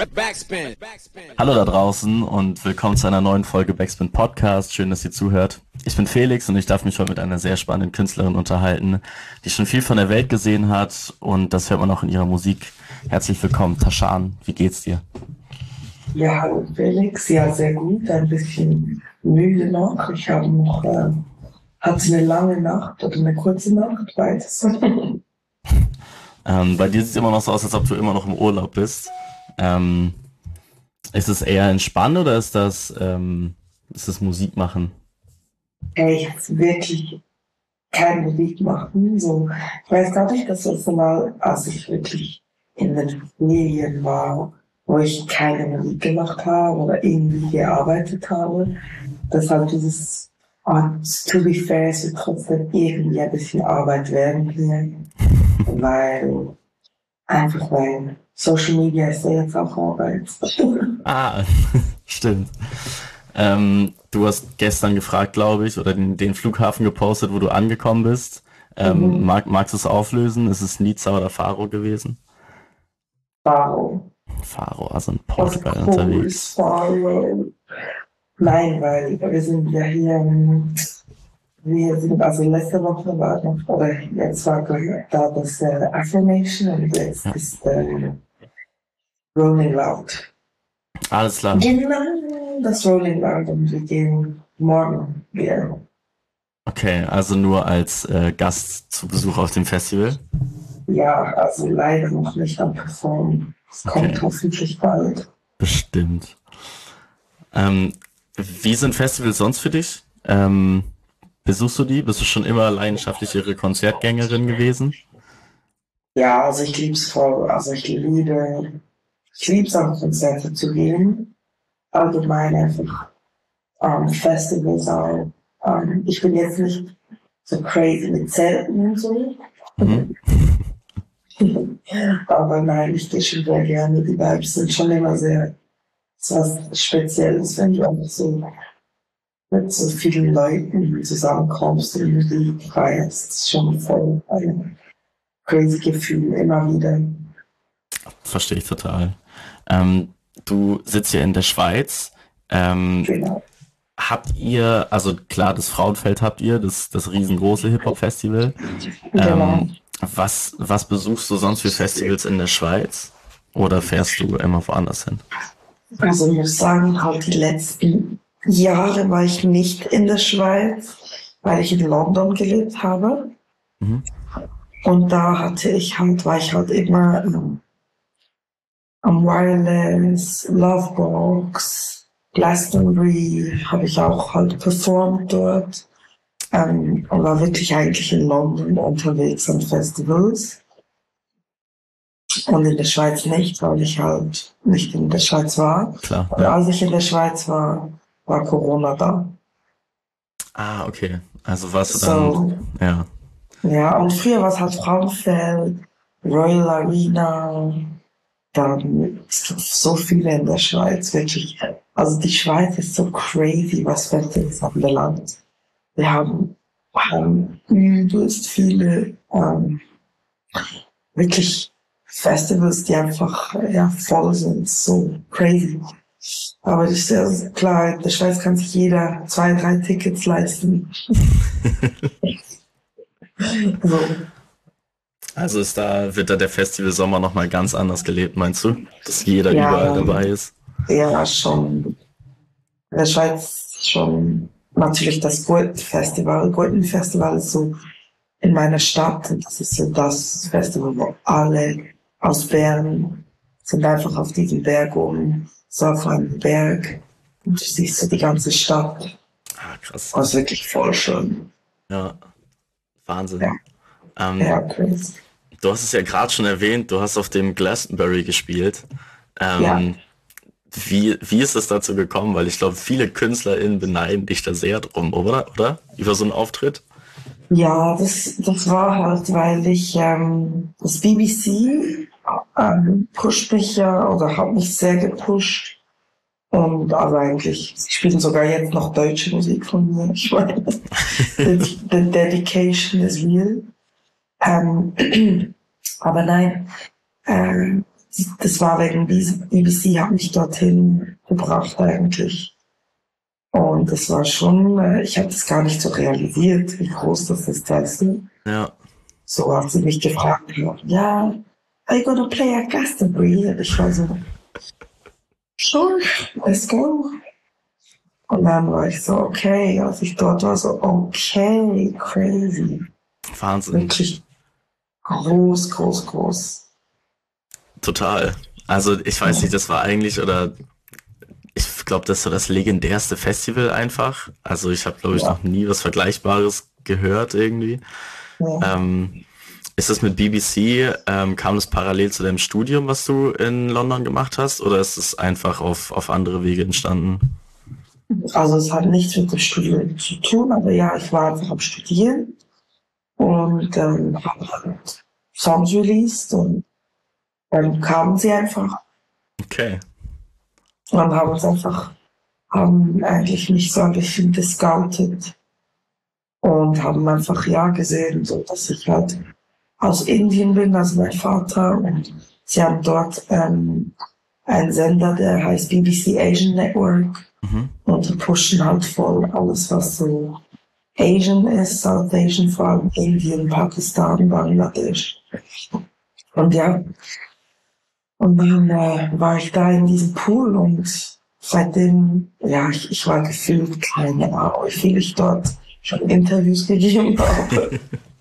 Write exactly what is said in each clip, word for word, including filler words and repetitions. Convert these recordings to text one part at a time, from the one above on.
Backspin. Hallo da draußen und willkommen zu einer neuen Folge Backspin Podcast. Schön, dass ihr zuhört. Ich bin Felix und ich darf mich heute mit einer sehr spannenden Künstlerin unterhalten, die schon viel von der Welt gesehen hat und das hört man auch in ihrer Musik. Herzlich willkommen, Tashan. Wie geht's dir? Ja, hallo Felix. Ja, sehr gut. Ein bisschen müde noch. Ich habe noch, äh, hatte eine lange Nacht oder eine kurze Nacht, beides. ähm, bei dir sieht es immer noch so aus, als ob du immer noch im Urlaub bist. Ähm, ist es eher entspannt oder ist das, ähm, ist das Musik machen? Ey, jetzt wirklich keine Musik machen. So, ich weiß gar nicht, das letzte Mal, als ich wirklich in den Ferien war, wo ich keine Musik gemacht habe oder irgendwie gearbeitet habe. Deshalb dieses, ah, to be fair, es wird trotzdem irgendwie ein bisschen Arbeit werden hier. Weil, einfach weil Social Media ist ja jetzt auch Arbeit. Ah, stimmt. Ähm, du hast gestern gefragt, glaube ich, oder den, den Flughafen gepostet, wo du angekommen bist. Ähm, Mhm. mag, magst du es auflösen? Ist es Nizza oder Faro gewesen? Faro. Faro, also in Was Portugal cool, unterwegs. Faro. Nein, weil wir sind ja hier, ähm, wir sind, also letzte Woche war noch, oder jetzt war da das äh, Affirmation und jetzt Ja. ist äh, Rolling Loud. Alles klar. Genau, das Rolling Loud und wir gehen morgen wieder. Okay, also nur als äh, Gast zu Besuch auf dem Festival? Ja, also leider noch nicht am Performen. Es kommt Okay. hoffentlich bald. Bestimmt. Ähm, wie sind Festivals sonst für dich? Ähm, besuchst du die? Bist du schon immer leidenschaftlichere Konzertgängerin gewesen? Ja, also ich lieb's voll. Also ich liebe, ich lieb's auf Konzerte zu gehen. Allgemein einfach ähm, Festivals auch. Ähm, ich bin jetzt nicht so crazy mit Zelten und so. Mhm. Aber nein, ich gehe schon sehr gerne. Die Vibes sind schon immer sehr, so was Spezielles, wenn du einfach so mit so vielen Leuten zusammenkommst und Musik feierst. Das ist schon voll ein crazy Gefühl, immer wieder. Verstehe ich total. Ähm, du sitzt ja in der Schweiz. Ähm, Genau. habt ihr, also klar, das Frauenfeld habt ihr, das, das riesengroße Hip-Hop-Festival. Genau. Ähm, was, was besuchst du sonst für Festivals in der Schweiz? Oder fährst du immer woanders hin? Also ich muss sagen, halt die letzten Jahre war ich nicht in der Schweiz, weil ich in London gelebt habe. Mhm. Und da hatte ich halt, war ich halt immer ähm, am Wireless, Lovebox, Glastonbury, habe ich auch halt performt dort. Ähm, und war wirklich eigentlich in London unterwegs an Festivals. Und in der Schweiz nicht, weil ich halt nicht in der Schweiz war. Klar, Und ja. als ich in der Schweiz war, war Corona da. Ah, okay. Also warst du dann, So, ja. ja, und früher war es halt Frauenfeld, Royal Arena, dann es gibt so viele in der Schweiz, wirklich. Also die Schweiz ist so crazy, was Festivals anbelangt. Wir haben, haben übelst viele ähm, wirklich Festivals, die einfach ja, voll sind, so crazy. Aber das ist ja klar, in der Schweiz kann sich jeder zwei, drei Tickets leisten. So. Also ist da, wird da der Festival Sommer nochmal ganz anders gelebt, meinst du? Dass jeder Ja, überall dabei ist? ja, schon. In der Schweiz schon natürlich das Gurten-Festival. Gurten-Festival ist so in meiner Stadt und das ist so das Festival, wo alle aus Bern sind einfach auf diesem Berg oben, so auf einem Berg und du siehst so die ganze Stadt. Ah, krass. Das ist wirklich voll schön. Ja, Wahnsinn. Ja, Ähm, ja, crazy. du hast es ja gerade schon erwähnt, du hast auf dem Glastonbury gespielt. Ähm, Ja. wie, wie ist es dazu gekommen? Weil ich glaube, viele KünstlerInnen beneiden dich da sehr drum, oder? Oder? Über so einen Auftritt? Ja, das, das war halt, weil ich ähm, das B B C ähm, pusht mich ja oder hat mich sehr gepusht. Und also eigentlich, sie spielen sogar jetzt noch deutsche Musik von mir. Ich meine, the, the dedication is real. Ähm, aber nein, ähm, das war wegen B B C, hat mich dorthin gebracht eigentlich. Und das war schon, äh, ich habe das gar nicht so realisiert, wie groß das ist, weißt du? Ja. So hat sie mich gefragt, ja, are you gonna play at Glastonbury? Und ich war so, sure, let's go. Und dann war ich so, okay, als ich dort war, so, okay, crazy. Wahnsinn. Wirklich groß, groß, groß. Total. Also ich weiß nicht, das war eigentlich, oder ich glaube, das ist so das legendärste Festival einfach. Also ich habe, glaube ich, Ja. noch nie was Vergleichbares gehört irgendwie. Ja. Ähm, ist das mit B B C, ähm, kam das parallel zu deinem Studium, was du in London gemacht hast, oder ist es einfach auf, auf andere Wege entstanden? Also es hat nichts mit dem Studium zu tun, aber ja, ich war einfach am Studieren und ähm, habe halt Songs released und dann kamen sie einfach Okay. und dann haben uns einfach, haben eigentlich mich so ein bisschen gescoutet und haben einfach ja gesehen, so dass ich halt aus Indien bin, also mein Vater, und sie haben dort ähm, einen Sender, der heißt B B C Asian Network. Mhm. Und die pushen halt voll alles, was so Asian ist, South Asian, vor allem Indien, Pakistan, Bangladesch. Und ja, und dann äh, war ich da in diesem Pool und seitdem, ja, ich, ich war gefühlt keine Ahnung, wie viel ich dort schon Interviews gegeben habe.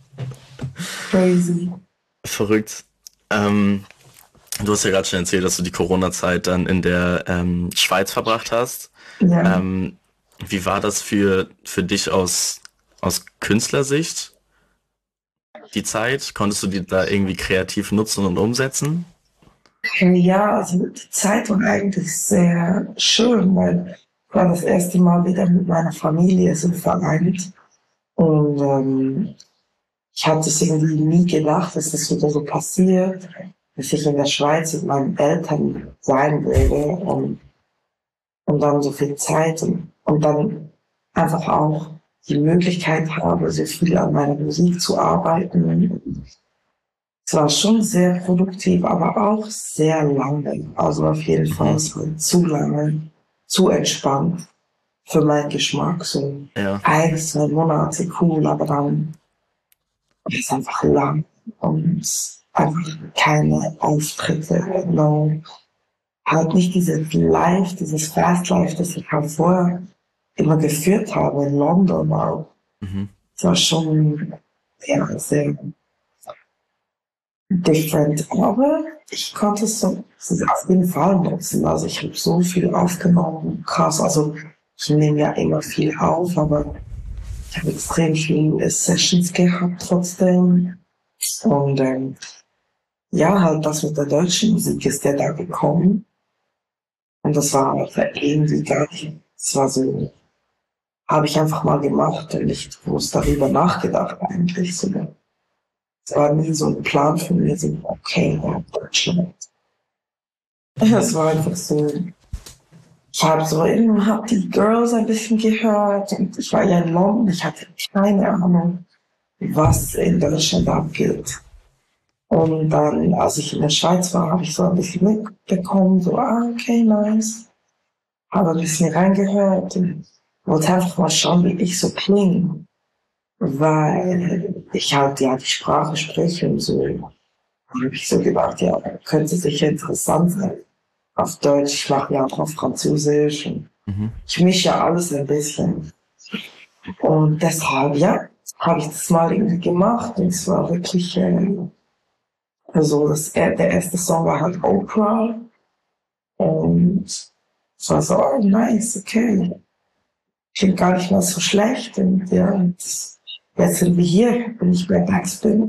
Crazy. Verrückt. Ähm, du hast ja gerade schon erzählt, dass du die Corona-Zeit dann in der ähm, Schweiz verbracht hast. Ja. Ähm, wie war das für, für dich aus, aus Künstlersicht, die Zeit? Konntest du die da irgendwie kreativ nutzen und umsetzen? Ja, also die Zeit war eigentlich sehr schön, weil ich war das erste Mal wieder mit meiner Familie so vereint. Und ähm, ich hatte es irgendwie nie gedacht, dass das wieder so passiert, dass ich in der Schweiz mit meinen Eltern sein würde und, und dann so viel Zeit und, und dann einfach auch die Möglichkeit habe, so viel an meiner Musik zu arbeiten. Es war schon sehr produktiv, aber auch sehr lange. Also auf jeden Fall, Mhm. es war zu lange, zu entspannt für meinen Geschmack. So Ja. ein, zwei Monate cool, aber dann ist es einfach lang und einfach keine Auftritte. No. Halt nicht dieses Live, dieses Fast Life, das ich halt vorher immer geführt habe in London auch. Mhm. Es war schon ja, sehr different, aber ich konnte es so auf jeden Fall nutzen. Also ich habe so viel aufgenommen, krass. Also ich nehme ja immer viel auf, aber ich habe extrem viele Sessions gehabt trotzdem. Und ähm, ja, halt das mit der deutschen Musik ist ja da gekommen. Und das war aber irgendwie gar nicht. Es war so, habe ich einfach mal gemacht und nicht groß darüber nachgedacht eigentlich. So. Es war nie so ein Plan für mich, so, okay, ja, Deutschland. Es war einfach so, ich habe so eben hab die Girls ein bisschen gehört und ich war ja in London, ich hatte keine Ahnung, was in Deutschland abgeht. Und dann, als ich in der Schweiz war, habe ich so ein bisschen mitbekommen, so, ah, okay, nice. Habe ein bisschen reingehört und wollte einfach mal schauen, wie ich so klinge. Weil ich halt ja die Sprache spreche und so. Dann habe ich so gedacht, ja, könnte sicher interessant sein. Auf Deutsch, ich mache ja auch auf Französisch und Mhm. ich mische ja alles ein bisschen. Und deshalb, ja, habe ich das mal irgendwie gemacht und es war wirklich, äh, also das, der erste Song war halt Oprah und es war so, oh nice, okay. Klingt gar nicht mal so schlecht und ja, und jetzt sind wir hier, bin ich bei Backspin.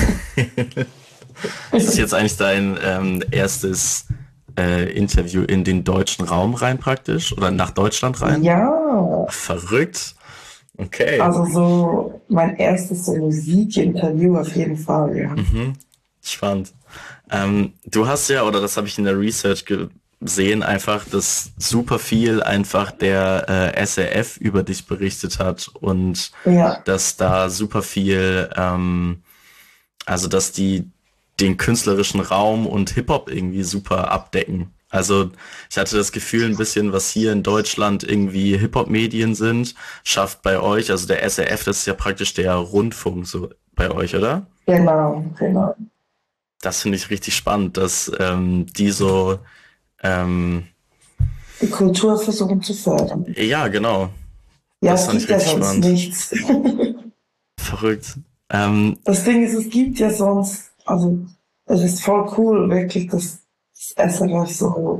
Ist das jetzt eigentlich dein ähm, erstes äh, Interview in den deutschen Raum rein praktisch? Oder nach Deutschland rein? Ja, Verrückt. Okay. also so mein erstes so Musikinterview auf jeden Fall, ja. Mhm. Spannend. Ähm, du hast ja, oder das habe ich in der Research gesehen, einfach, dass super viel einfach der äh, S R F über dich berichtet hat und Ja, dass da super viel, ähm, also dass die den künstlerischen Raum und Hip-Hop irgendwie super abdecken. Also ich hatte das Gefühl, ein bisschen, was hier in Deutschland irgendwie Hip-Hop-Medien sind, schafft bei euch, also der S R F, das ist ja praktisch der Rundfunk so bei euch, oder? Genau, genau. Das finde ich richtig spannend, dass ähm, die so, ähm, Die Kultur versuchen zu fördern. ja, genau, Ja, das es fand ich gibt ja richtig sonst spannend. nichts. Verrückt. Ähm, Das Ding ist, es gibt ja sonst, also es ist voll cool, wirklich, dass das S R F so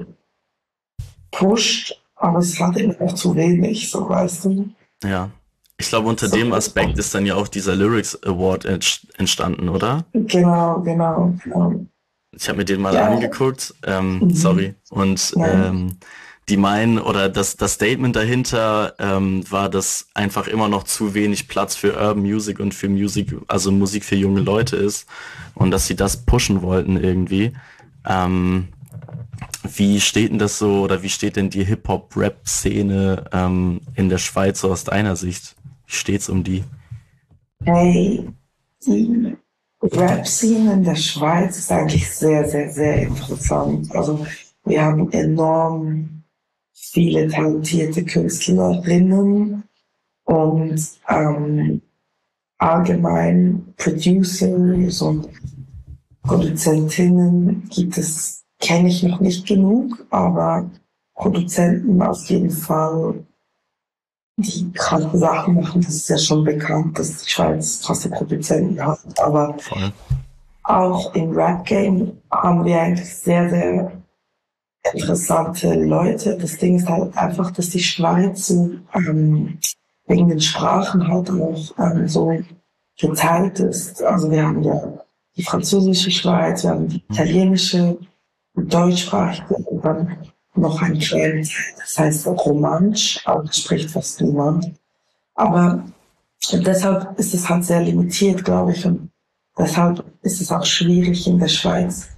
pusht, aber es hat eben auch zu wenig, so weißt du. ja. Ich glaube, unter dem So, Aspekt ist dann ja auch dieser Lyrics Award entsch- entstanden, oder? genau, genau, genau. Ich habe mir den mal Ja, angeguckt, ähm, mhm. sorry, und Nein. ähm, die meinen, oder das, das Statement dahinter ähm, war, dass einfach immer noch zu wenig Platz für Urban Music und für Musik, also Musik für junge Leute ist und dass sie das pushen wollten irgendwie. Ähm, wie steht denn das so, oder wie steht denn die Hip-Hop-Rap-Szene ähm, in der Schweiz so aus deiner Sicht? Wie steht's um die? Hey, die Rap-Szene in der Schweiz ist eigentlich sehr, sehr, sehr interessant. Also wir haben enorm viele talentierte Künstlerinnen und ähm, allgemein Producers und Produzentinnen gibt es, kenne ich noch nicht genug, aber Produzenten auf jeden Fall, die krasse Sachen machen. Das ist ja schon bekannt, dass die Schweiz krasse Produzenten hat. Aber Voll. auch im Rap-Game haben wir eigentlich sehr, sehr interessante Leute. Das Ding ist halt einfach, dass die Schweiz so, ähm, wegen den Sprachen halt auch ähm, so geteilt ist. Also wir haben ja die französische Schweiz, wir haben die italienische, die deutschsprachige und dann noch ein kleines, das heißt Romansch, aber das spricht fast niemand. Aber deshalb ist es halt sehr limitiert, glaube ich, und deshalb ist es auch schwierig in der Schweiz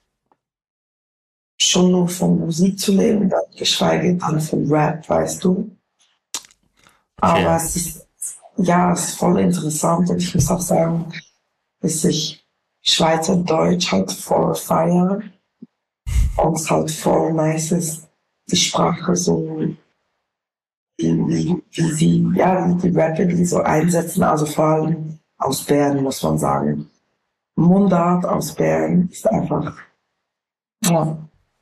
schon nur von Musik zu leben, dann geschweige denn von Rap, weißt du. Aber Okay. es ist, ja, es ist voll interessant und ich muss auch sagen, dass ich Schweizerdeutsch halt voll feiere und es halt voll nice ist, die Sprache so, wie, wie, wie sie, ja, wie die Rapper die so einsetzen, also vor allem aus Bern, muss man sagen. Mundart aus Bern ist einfach, ja.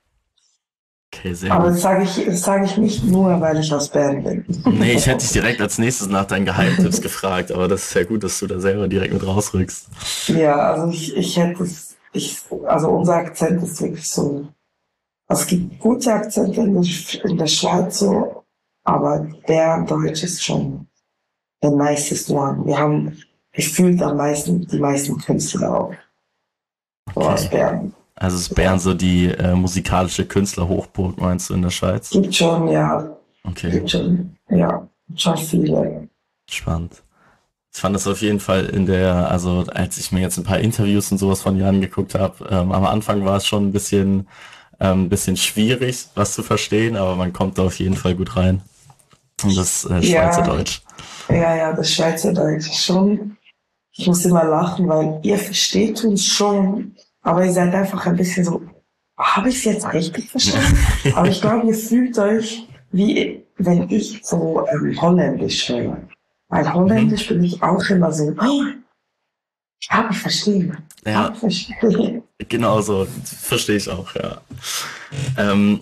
Okay, sehr Aber gut. das sage ich, das sage ich nicht nur, weil ich aus Bern bin. Nee, ich hätte dich direkt als nächstes nach deinen Geheimtipps gefragt, aber das ist ja gut, dass du da selber direkt mit rausrückst. Ja, also ich, ich hätte es, ich, also unser Akzent ist wirklich so, also es gibt gute Akzente in der, in der Schweiz so, aber Berndeutsch ist schon the nicest one. Wir haben gefühlt am meisten, die meisten Künstler auch, so aus Okay. Bern. Also ist Bern Ja. so die äh, musikalische Künstlerhochburg, meinst du, in der Schweiz? Gibt schon, ja, Okay, gibt schon, ja, schon viele. spannend. Ich fand das auf jeden Fall in der, also als ich mir jetzt ein paar Interviews und sowas von dir angeguckt habe, ähm, am Anfang war es schon ein bisschen, ähm, bisschen schwierig, was zu verstehen, aber man kommt da auf jeden Fall gut rein. Und das äh, Ja, Schweizerdeutsch. ja, ja, das Schweizerdeutsch ist schon. Ich muss immer lachen, weil ihr versteht uns schon, aber ihr seid einfach ein bisschen so, habe ich es jetzt richtig verstanden? Aber ich glaube, ihr fühlt euch, wie wenn ich so ähm, Holländisch höre. Weil Mhm. Holländisch bin ich auch immer so, oh, ich habe verstehen, ich habe Ja, verstehen. genau so. Verstehe ich auch, ja. Ähm,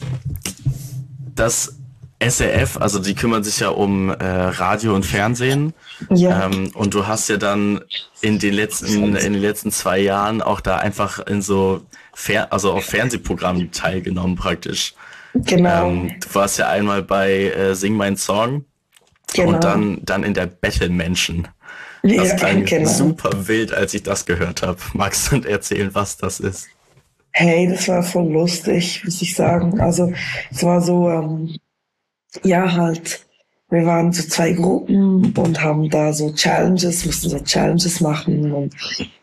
das S R F, also die kümmern sich ja um äh, Radio und Fernsehen. Ja, Ähm, und du hast ja dann in den letzten, in den letzten zwei Jahren auch da einfach in so Fer also auf Fernsehprogrammen teilgenommen praktisch. genau, Ähm, du warst ja einmal bei äh, Sing mein Song und genau, dann, dann in der Battle Menschen. Das ja, klang genau. super wild, als ich das gehört habe. Magst du erzählen, was das ist? Hey, das war voll lustig, muss ich sagen. Also, es war so, ähm, ja, halt, wir waren so zwei Gruppen und haben da so Challenges, mussten so Challenges machen und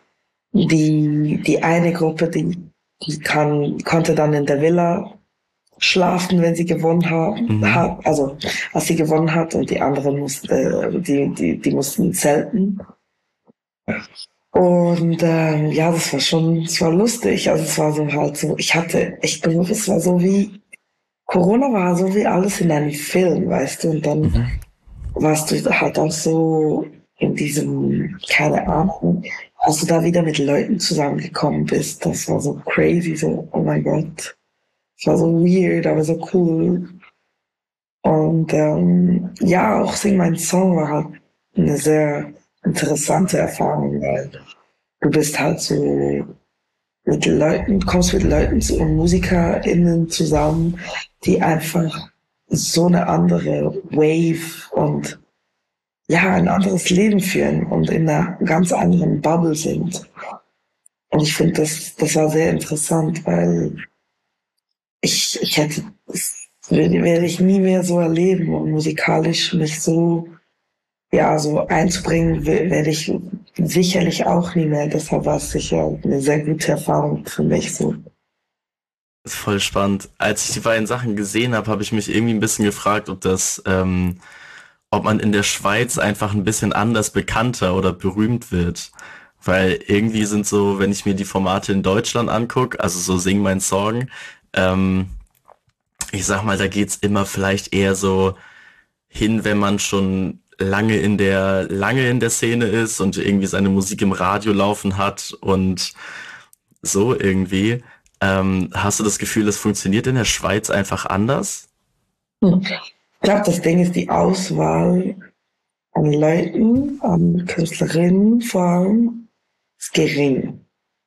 die, die eine Gruppe, die, die kann, konnte dann in der Villa schlafen, wenn sie gewonnen haben, Mhm. hat, also, als sie gewonnen hat und die anderen mussten, äh, die, die, die mussten zelten. Und ähm, ja, das war schon, es war lustig. Also es war so halt so, ich hatte echt bewusst, es war so wie, Corona war so wie alles in einem Film, weißt du, und dann Mhm. warst du halt auch so in diesem, keine Ahnung, als du da wieder mit Leuten zusammengekommen bist, das war so crazy, so, oh mein Gott. Es war so weird, aber so cool. Und ähm, ja, auch Sing mein Song war halt eine sehr interessante Erfahrung, weil du bist halt so mit Leuten, kommst mit Leuten zu, MusikerInnen zusammen, die einfach so eine andere Wave und ja, ein anderes Leben führen und in einer ganz anderen Bubble sind. Und ich finde, das, das war sehr interessant, weil ich, ich hätte, das werde, werde ich nie mehr so erleben und musikalisch mich so, ja, so einzubringen, we- werde ich sicherlich auch nie mehr. Deshalb war es sicher eine sehr gute Erfahrung für mich so. Das ist voll spannend. Als ich die beiden Sachen gesehen habe, habe ich mich irgendwie ein bisschen gefragt, ob das, ähm, ob man in der Schweiz einfach ein bisschen anders bekannter oder berühmt wird. Weil irgendwie sind so, wenn ich mir die Formate in Deutschland angucke, also so Sing mein Song, ähm, ich sag mal, da geht's immer vielleicht eher so hin, wenn man schon lange in der, lange in der Szene ist und irgendwie seine Musik im Radio laufen hat und so irgendwie. Ähm, hast du das Gefühl, das funktioniert in der Schweiz einfach anders? Hm. Ich glaube, das Ding ist die Auswahl an Leuten, an Künstlerinnen vor allem, ist gering.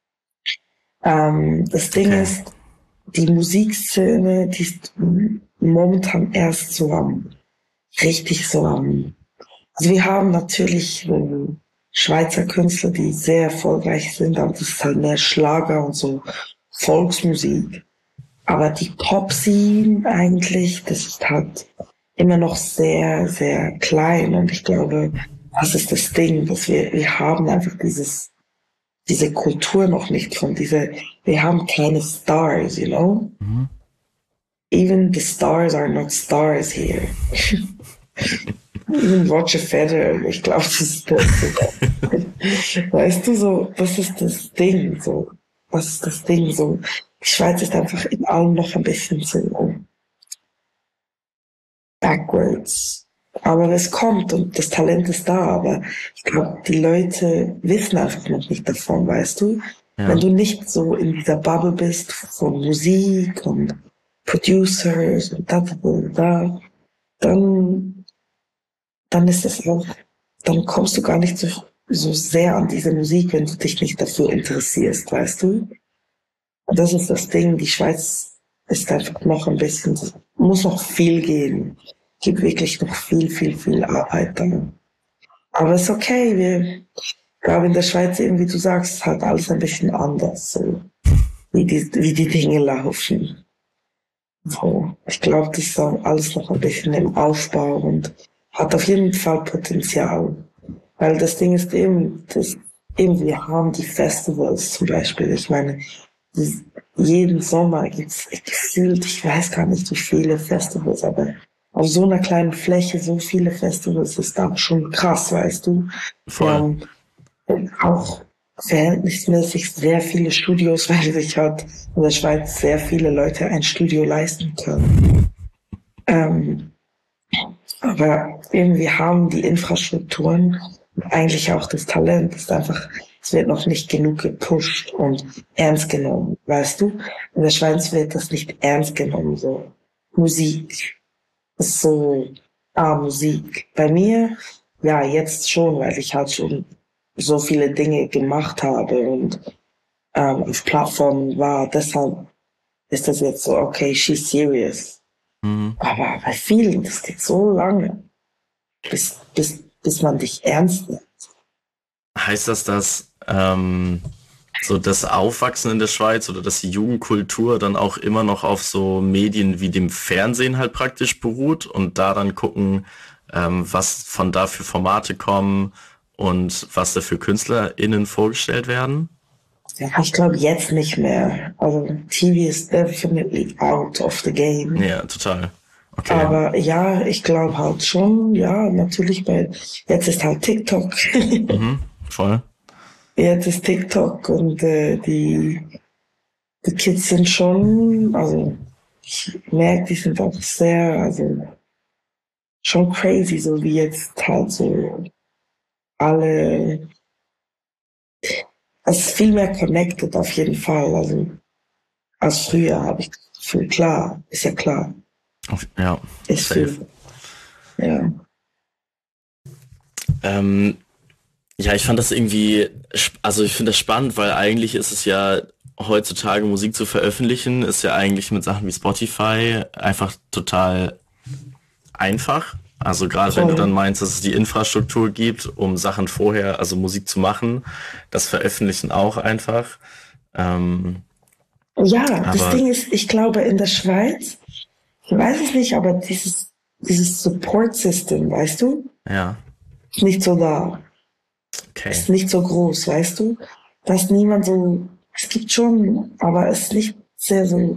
Ähm, das Ding Okay. ist, die Musikszene, die ist momentan erst so am, richtig so am, also wir haben natürlich ähm, Schweizer Künstler, die sehr erfolgreich sind, aber das ist halt mehr Schlager und so Volksmusik. Aber die Pop-Scene eigentlich, das ist halt immer noch sehr, sehr klein. Und ich glaube, das ist das Ding, dass wir, wir haben einfach dieses, diese Kultur noch nicht von dieser, wir haben keine Stars, you know? Mhm. Even the stars are not stars here. Even Roger Federer, ich glaube, das ist das. Weißt du, so, das ist das Ding, so. Das ist das Ding, so. Die Schweiz ist einfach in allem noch ein bisschen so backwards. Aber es kommt und das Talent ist da, aber ich glaube, die Leute wissen einfach noch nicht davon, weißt du? Wenn Ja. du nicht so in dieser Bubble bist von Musik und Producers und da, da, da, da, dann, dann ist es auch, dann kommst du gar nicht so, so sehr an diese Musik, wenn du dich nicht dafür interessierst, weißt du? Und das ist das Ding, die Schweiz ist einfach noch ein bisschen, muss noch viel gehen. Gibt wirklich noch viel, viel, viel Arbeit da. Aber es ist okay, wir, ich glaube in der Schweiz eben, wie du sagst, ist halt alles ein bisschen anders, so, wie die, wie die Dinge laufen. So, ich glaube, das ist auch alles noch ein bisschen im Aufbau und hat auf jeden Fall Potenzial. Weil das Ding ist eben, das, eben, wir haben die Festivals zum Beispiel. Ich meine, die, jeden Sommer gibt's gefühlt, ich weiß gar nicht, wie viele Festivals, aber auf so einer kleinen Fläche so viele Festivals ist auch schon krass, weißt du. Wir Voll. haben auch verhältnismäßig sehr viele Studios, weil sich halt in der Schweiz sehr viele Leute ein Studio leisten können. Ähm, aber eben, wir haben die Infrastrukturen, eigentlich auch das Talent, ist einfach, es wird noch nicht genug gepusht und ernst genommen, weißt du? In der Schweiz wird das nicht ernst genommen, so. Musik ist so, ah, Musik. Bei mir, ja, jetzt schon, weil ich halt schon so viele Dinge gemacht habe und ähm, auf Plattformen war. Deshalb ist das jetzt so, okay, she's serious. Mhm. Aber bei vielen, das geht so lange, bis, bis, bis man dich ernst nimmt. Heißt das, dass ähm, so das Aufwachsen in der Schweiz oder dass die Jugendkultur dann auch immer noch auf so Medien wie dem Fernsehen halt praktisch beruht und da dann gucken, ähm, was von da für Formate kommen und was da für KünstlerInnen vorgestellt werden? Ja, ich glaube jetzt nicht mehr. Also T V is definitely out of the game. Ja, total. Okay. Aber ja, ich glaube halt schon, ja, natürlich, weil jetzt ist halt TikTok. Mhm. Voll. jetzt ist TikTok und äh, die, die Kids sind schon, also ich merke, die sind auch sehr, also schon crazy, so wie jetzt halt so alle, es ist viel mehr connected auf jeden Fall, also als früher habe ich das Gefühl, klar, ist ja klar. Ja, ist safe. Viel, ja. Ähm, ja, ich fand das irgendwie, also ich finde das spannend, weil eigentlich ist es ja heutzutage Musik zu veröffentlichen, ist ja eigentlich mit Sachen wie Spotify einfach total einfach. Also gerade wenn du dann meinst, dass es die Infrastruktur gibt, um Sachen vorher, also Musik zu machen, das Veröffentlichen auch einfach. Ähm, ja, das aber Ding ist, ich glaube in der Schweiz, ich weiß es nicht, aber dieses, dieses Support-System, weißt du, ja, ist nicht so da. okay. Ist nicht so groß, weißt du? Dass niemand so, es gibt schon, aber es ist nicht sehr so,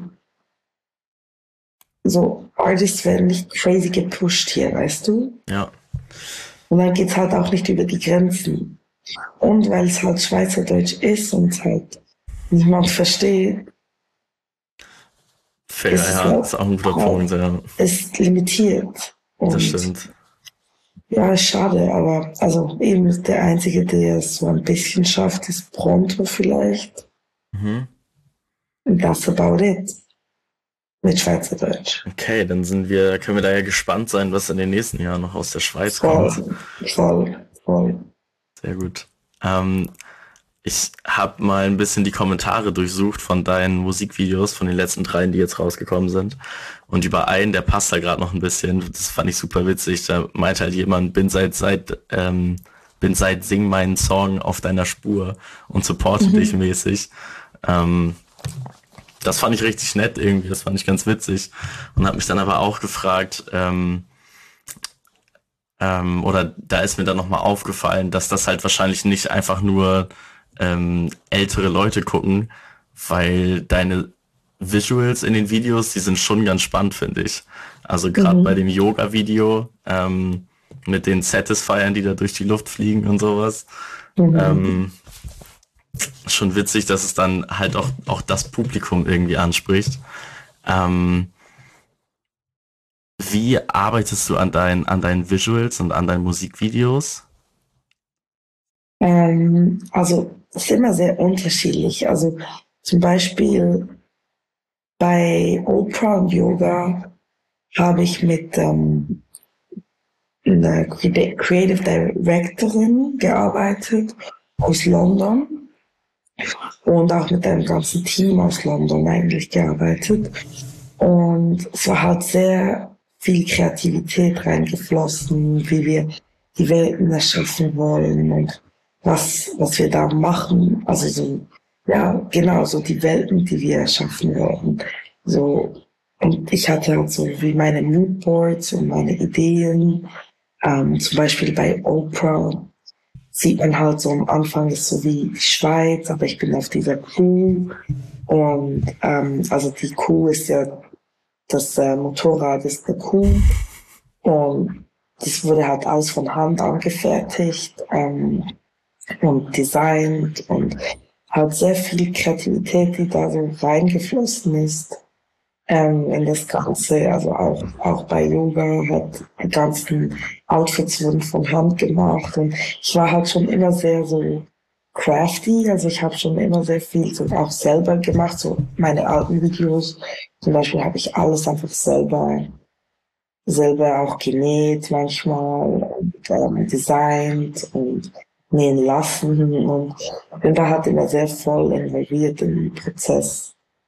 so Artists werden nicht crazy gepusht hier, weißt du? Ja, Und dann geht's halt auch nicht über die Grenzen. Und weil es halt Schweizerdeutsch ist und halt niemand versteht, fair, ist es ja, halt, ist auch ein guter Punkt, ja. ist limitiert. Das Und stimmt. ja, ist schade, aber also eben der Einzige, der es so ein bisschen schafft, ist Pronto vielleicht. Mhm. Und that's about it. Mit Schweizerdeutsch. Okay, dann sind wir, können wir da ja gespannt sein, was in den nächsten Jahren noch aus der Schweiz Voll, kommt. voll, voll. Sehr gut. Ähm, ich habe mal ein bisschen die Kommentare durchsucht von deinen Musikvideos, von den letzten dreien, die jetzt rausgekommen sind. Und über einen, der passt da gerade noch ein bisschen. Das fand ich super witzig. Da meinte halt jemand, bin seit seit ähm, bin seit Sing meinen Song auf deiner Spur und supporte Mhm. dich mäßig. Ähm, das fand ich richtig nett irgendwie. Das fand ich ganz witzig und habe mich dann aber auch gefragt. Ähm, Ähm, oder da ist mir dann nochmal aufgefallen, dass das halt wahrscheinlich nicht einfach nur ähm, ältere Leute gucken, weil deine Visuals in den Videos, die sind schon ganz spannend, finde ich. Also gerade bei Mhm. dem Yoga-Video ähm, mit den Satisfiern, die da durch die Luft fliegen und sowas. Mhm. Ähm, schon witzig, dass es dann halt auch, auch das Publikum irgendwie anspricht. Ähm, wie arbeitest du an deinen, an deinen Visuals und an deinen Musikvideos? Ähm, also es ist immer sehr unterschiedlich. Also zum Beispiel bei Oprah und Yoga habe ich mit ähm, einer Cre- Creative Directorin gearbeitet aus London und auch mit einem ganzen Team aus London eigentlich gearbeitet. Und es war halt sehr viel Kreativität reingeflossen, wie wir die Welten erschaffen wollen und was, was wir da machen. Also so, ja, genau, so die Welten, die wir erschaffen wollen. So, und ich hatte halt so wie meine Moodboards und meine Ideen. Ähm, zum Beispiel bei Oprah sieht man halt so am Anfang ist so wie die Schweiz, aber ich bin auf dieser Kuh. Und ähm, also die Kuh ist ja das äh, Motorrad ist eine Kuh und das wurde halt alles von Hand angefertigt ähm, und designt und halt sehr viel Kreativität, die da so reingeflossen ist ähm, in das Ganze. Also auch, auch bei Yoga hat die ganzen Outfits wurden von Hand gemacht und ich war halt schon immer sehr so crafty, also ich habe schon immer sehr viel so auch selber gemacht, so meine alten Videos. Zum Beispiel habe ich alles einfach selber, selber auch genäht manchmal und ähm, designt und nähen lassen und bin da halt immer sehr voll involviert im Prozess.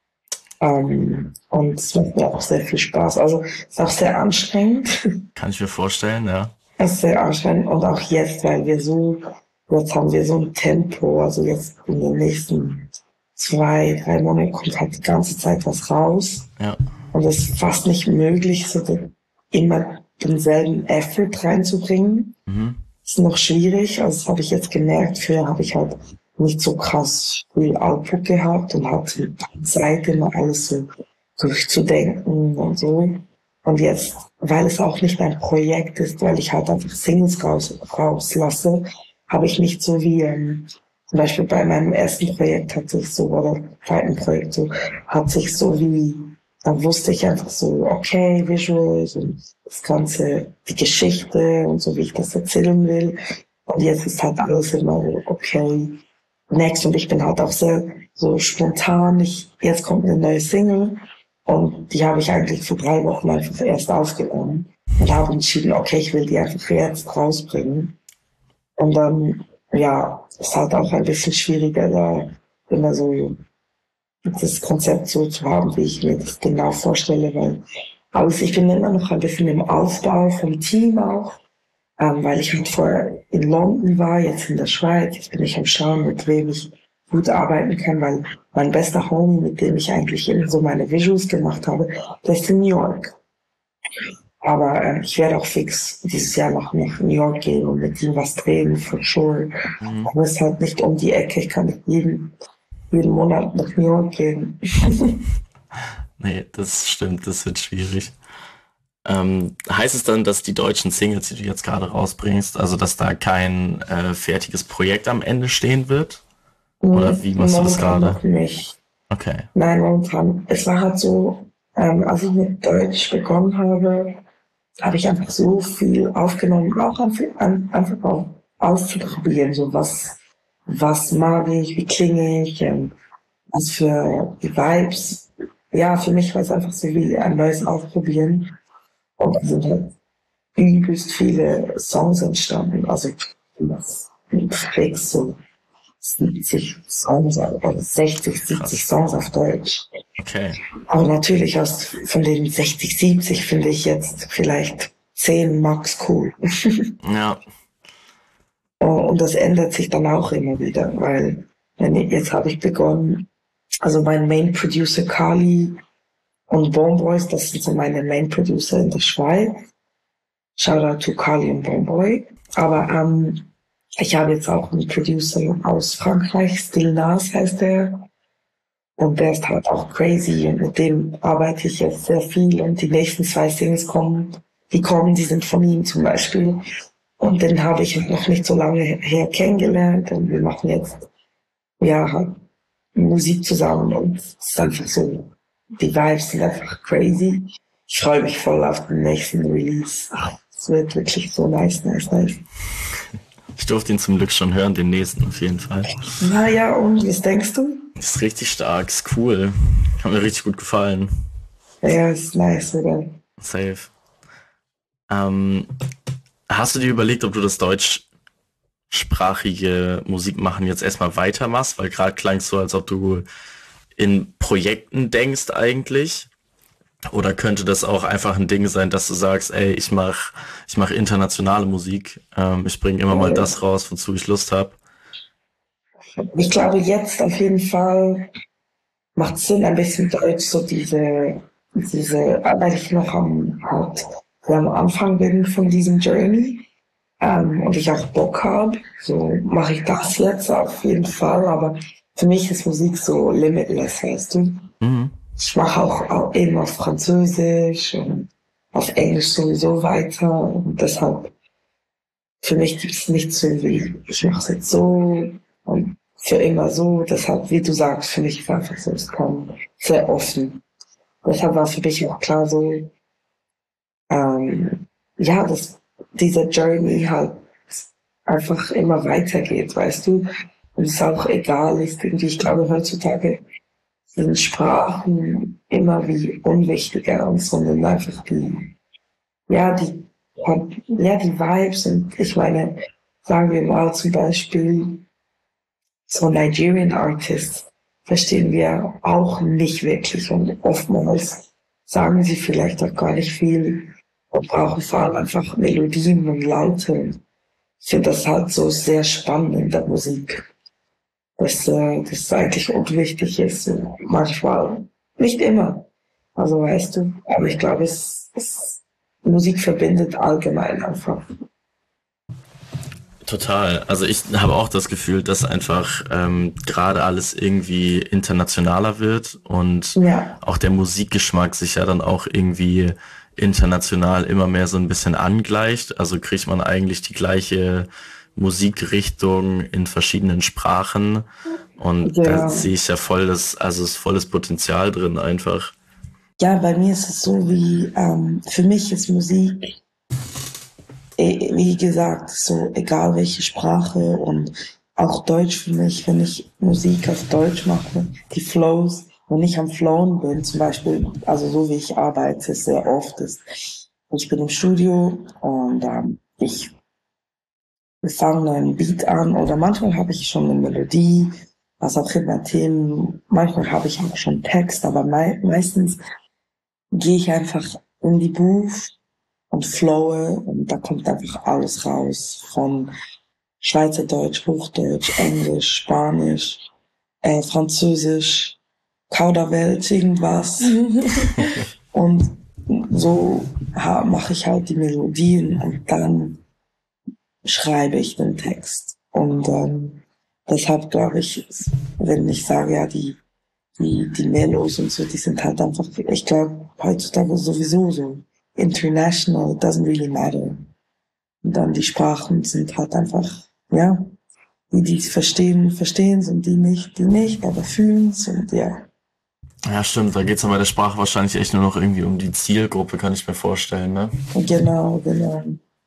Ähm, und es macht mir auch sehr viel Spaß. Also es ist auch sehr anstrengend. Kann ich mir vorstellen, ja. Es ist sehr anstrengend und auch jetzt, weil wir so, jetzt haben wir so ein Tempo, also jetzt in den nächsten zwei, drei Monaten kommt halt die ganze Zeit was raus. Ja. Und es ist fast nicht möglich, so den, immer denselben Effort reinzubringen. Mhm. Ist noch schwierig, also das habe ich jetzt gemerkt. Früher habe ich halt nicht so krass viel Output gehabt und hatte Zeit, immer alles so durchzudenken und so. Und jetzt, weil es auch nicht ein Projekt ist, weil ich halt einfach Singles raus, rauslasse, habe ich nicht so wie ähm, zum Beispiel bei meinem ersten Projekt hat sich so, oder zweiten Projekt so, hat sich so wie, da wusste ich einfach so, okay, Visuals und das Ganze, die Geschichte und so, wie ich das erzählen will. Und jetzt ist halt alles immer so, okay, next. Und ich bin halt auch sehr so spontan. Ich, jetzt kommt eine neue Single und die habe ich eigentlich vor drei Wochen einfach erst aufgenommen und habe entschieden, okay, ich will die einfach jetzt rausbringen. Und dann, ja, ist halt auch ein bisschen schwieriger, da immer so das Konzept so zu haben, wie ich mir das genau vorstelle, weil also ich bin immer noch ein bisschen im Aufbau vom Team auch, ähm, weil ich halt vorher in London war, jetzt in der Schweiz, jetzt bin ich am Schauen, mit wem ich gut arbeiten kann, weil mein bester Homie, mit dem ich eigentlich immer so meine Visuals gemacht habe, der ist in New York. Aber äh, ich werde auch fix dieses Jahr noch nach New York gehen und mit ihm was drehen, for sure. Mhm. Aber es ist halt nicht um die Ecke, ich kann nicht jeden, jeden Monat nach New York gehen. Nee, das stimmt, das wird schwierig. Ähm, heißt es dann, dass die deutschen Singles, die du jetzt gerade rausbringst, also dass da kein äh, fertiges Projekt am Ende stehen wird? Oder wie machst du das gerade? Noch nicht. Okay. Nein, momentan. Es war halt so, ähm, als ich mit Deutsch begonnen habe, habe ich einfach so viel aufgenommen, auch einfach auch auszuprobieren, so was, was mag ich, wie klinge ich, ähm, was für die Vibes. Ja, für mich war es einfach so wie ein neues Ausprobieren. Und da sind halt übelst viele Songs entstanden, also das fix so siebzig Songs oder sechzig, siebzig Songs auf Deutsch. Okay. Aber natürlich aus von den sechzig, siebzig finde ich jetzt vielleicht zehn Max cool. Ja. Und das ändert sich dann auch immer wieder, weil jetzt habe ich begonnen, also mein Main Producer Kali und Bomboys, das sind so meine Main Producer in der Schweiz. Shoutout to Kali und Bomboy. Aber ähm, ich habe jetzt auch einen Producer aus Frankreich, Still Nas heißt der. Und der ist halt auch crazy und mit dem arbeite ich jetzt sehr viel und die nächsten zwei Singles kommen, die kommen, die sind von ihm zum Beispiel. Und den habe ich noch nicht so lange her kennengelernt und wir machen jetzt, ja, halt Musik zusammen und es ist einfach so, die Vibes sind einfach crazy. Ich freue mich voll auf den nächsten Release. Es wird wirklich so nice, nice, nice. Ich durfte ihn zum Glück schon hören, den nächsten auf jeden Fall. Naja, und was denkst du? Ist richtig stark, ist cool. Hat mir richtig gut gefallen. Ja, ist nice, oder? Safe. Ähm, hast du dir überlegt, ob du das deutschsprachige Musikmachen jetzt erstmal weitermachst? Weil gerade klang es so, als ob du in Projekten denkst eigentlich. Oder könnte das auch einfach ein Ding sein, dass du sagst, ey, ich mach, ich mach internationale Musik. Ähm, ich bringe immer mal das raus, wozu ich Lust habe. Ich glaube, jetzt auf jeden Fall macht Sinn, ein bisschen Deutsch, so diese, diese, weil ich noch am, halt, am Anfang bin von diesem Journey, ähm, und ich auch Bock habe, so mache ich das jetzt auf jeden Fall, aber für mich ist Musik so limitless, weißt du? Mhm. Ich mache auch, auch eben auf Französisch und auf Englisch sowieso weiter und deshalb, für mich gibt es nicht so wie, ich mache es jetzt so und für immer so, deshalb, wie du sagst, für mich ist einfach so, es kam sehr offen. Deshalb war für mich auch klar so, ähm, ja, dass dieser Journey halt einfach immer weitergeht, weißt du? Und es auch egal ist, irgendwie, ich glaube, heutzutage sind Sprachen immer wie unwichtiger und sondern einfach die, ja, die, ja, die Vibes und ich meine, sagen wir mal zum Beispiel, so Nigerian Artists verstehen wir auch nicht wirklich und oftmals sagen sie vielleicht auch gar nicht viel und brauchen vor allem einfach Melodien und Laute. Ich finde das halt so sehr spannend in der Musik, dass äh, das eigentlich unwichtig ist. Manchmal, nicht immer. Also weißt du, aber ich glaube, es, es Musik verbindet allgemein einfach. Total. Also ich habe auch das Gefühl, dass einfach ähm, gerade alles irgendwie internationaler wird und ja. auch der Musikgeschmack sich ja dann auch irgendwie international immer mehr so ein bisschen angleicht. Also kriegt man eigentlich die gleiche Musikrichtungen in verschiedenen Sprachen. Und Ja. da sehe ich ja voll das, also ist volles Potenzial drin einfach. Ja, bei mir ist es so wie, ähm, für mich ist Musik, eh, wie gesagt, so egal welche Sprache und auch Deutsch für mich, wenn ich Musik auf Deutsch mache, die Flows, wenn ich am Flowen bin, zum Beispiel, also so wie ich arbeite, sehr oft ist, ich bin im Studio und ähm, ich wir fangen einen Beat an oder manchmal habe ich schon eine Melodie, was auch immer Themen, manchmal habe ich auch schon Text, aber mei meistens gehe ich einfach in die Booth und flowe und da kommt einfach alles raus von Schweizerdeutsch, Hochdeutsch, Englisch, Spanisch, äh, Französisch, Kauderwelsch, irgendwas. Und so mache ich halt die Melodien und dann schreibe ich den Text. Und ähm, deshalb glaube ich, wenn ich sage, ja, die, die, die Melos und so, die sind halt einfach, ich glaube, heutzutage sowieso so international, it doesn't really matter. Und dann die Sprachen sind halt einfach, ja, die, die es verstehen, verstehen es und die nicht, die nicht, aber fühlen es und ja. Ja, stimmt, da geht's ja bei der Sprache wahrscheinlich echt nur noch irgendwie um die Zielgruppe, kann ich mir vorstellen, ne? Genau, genau.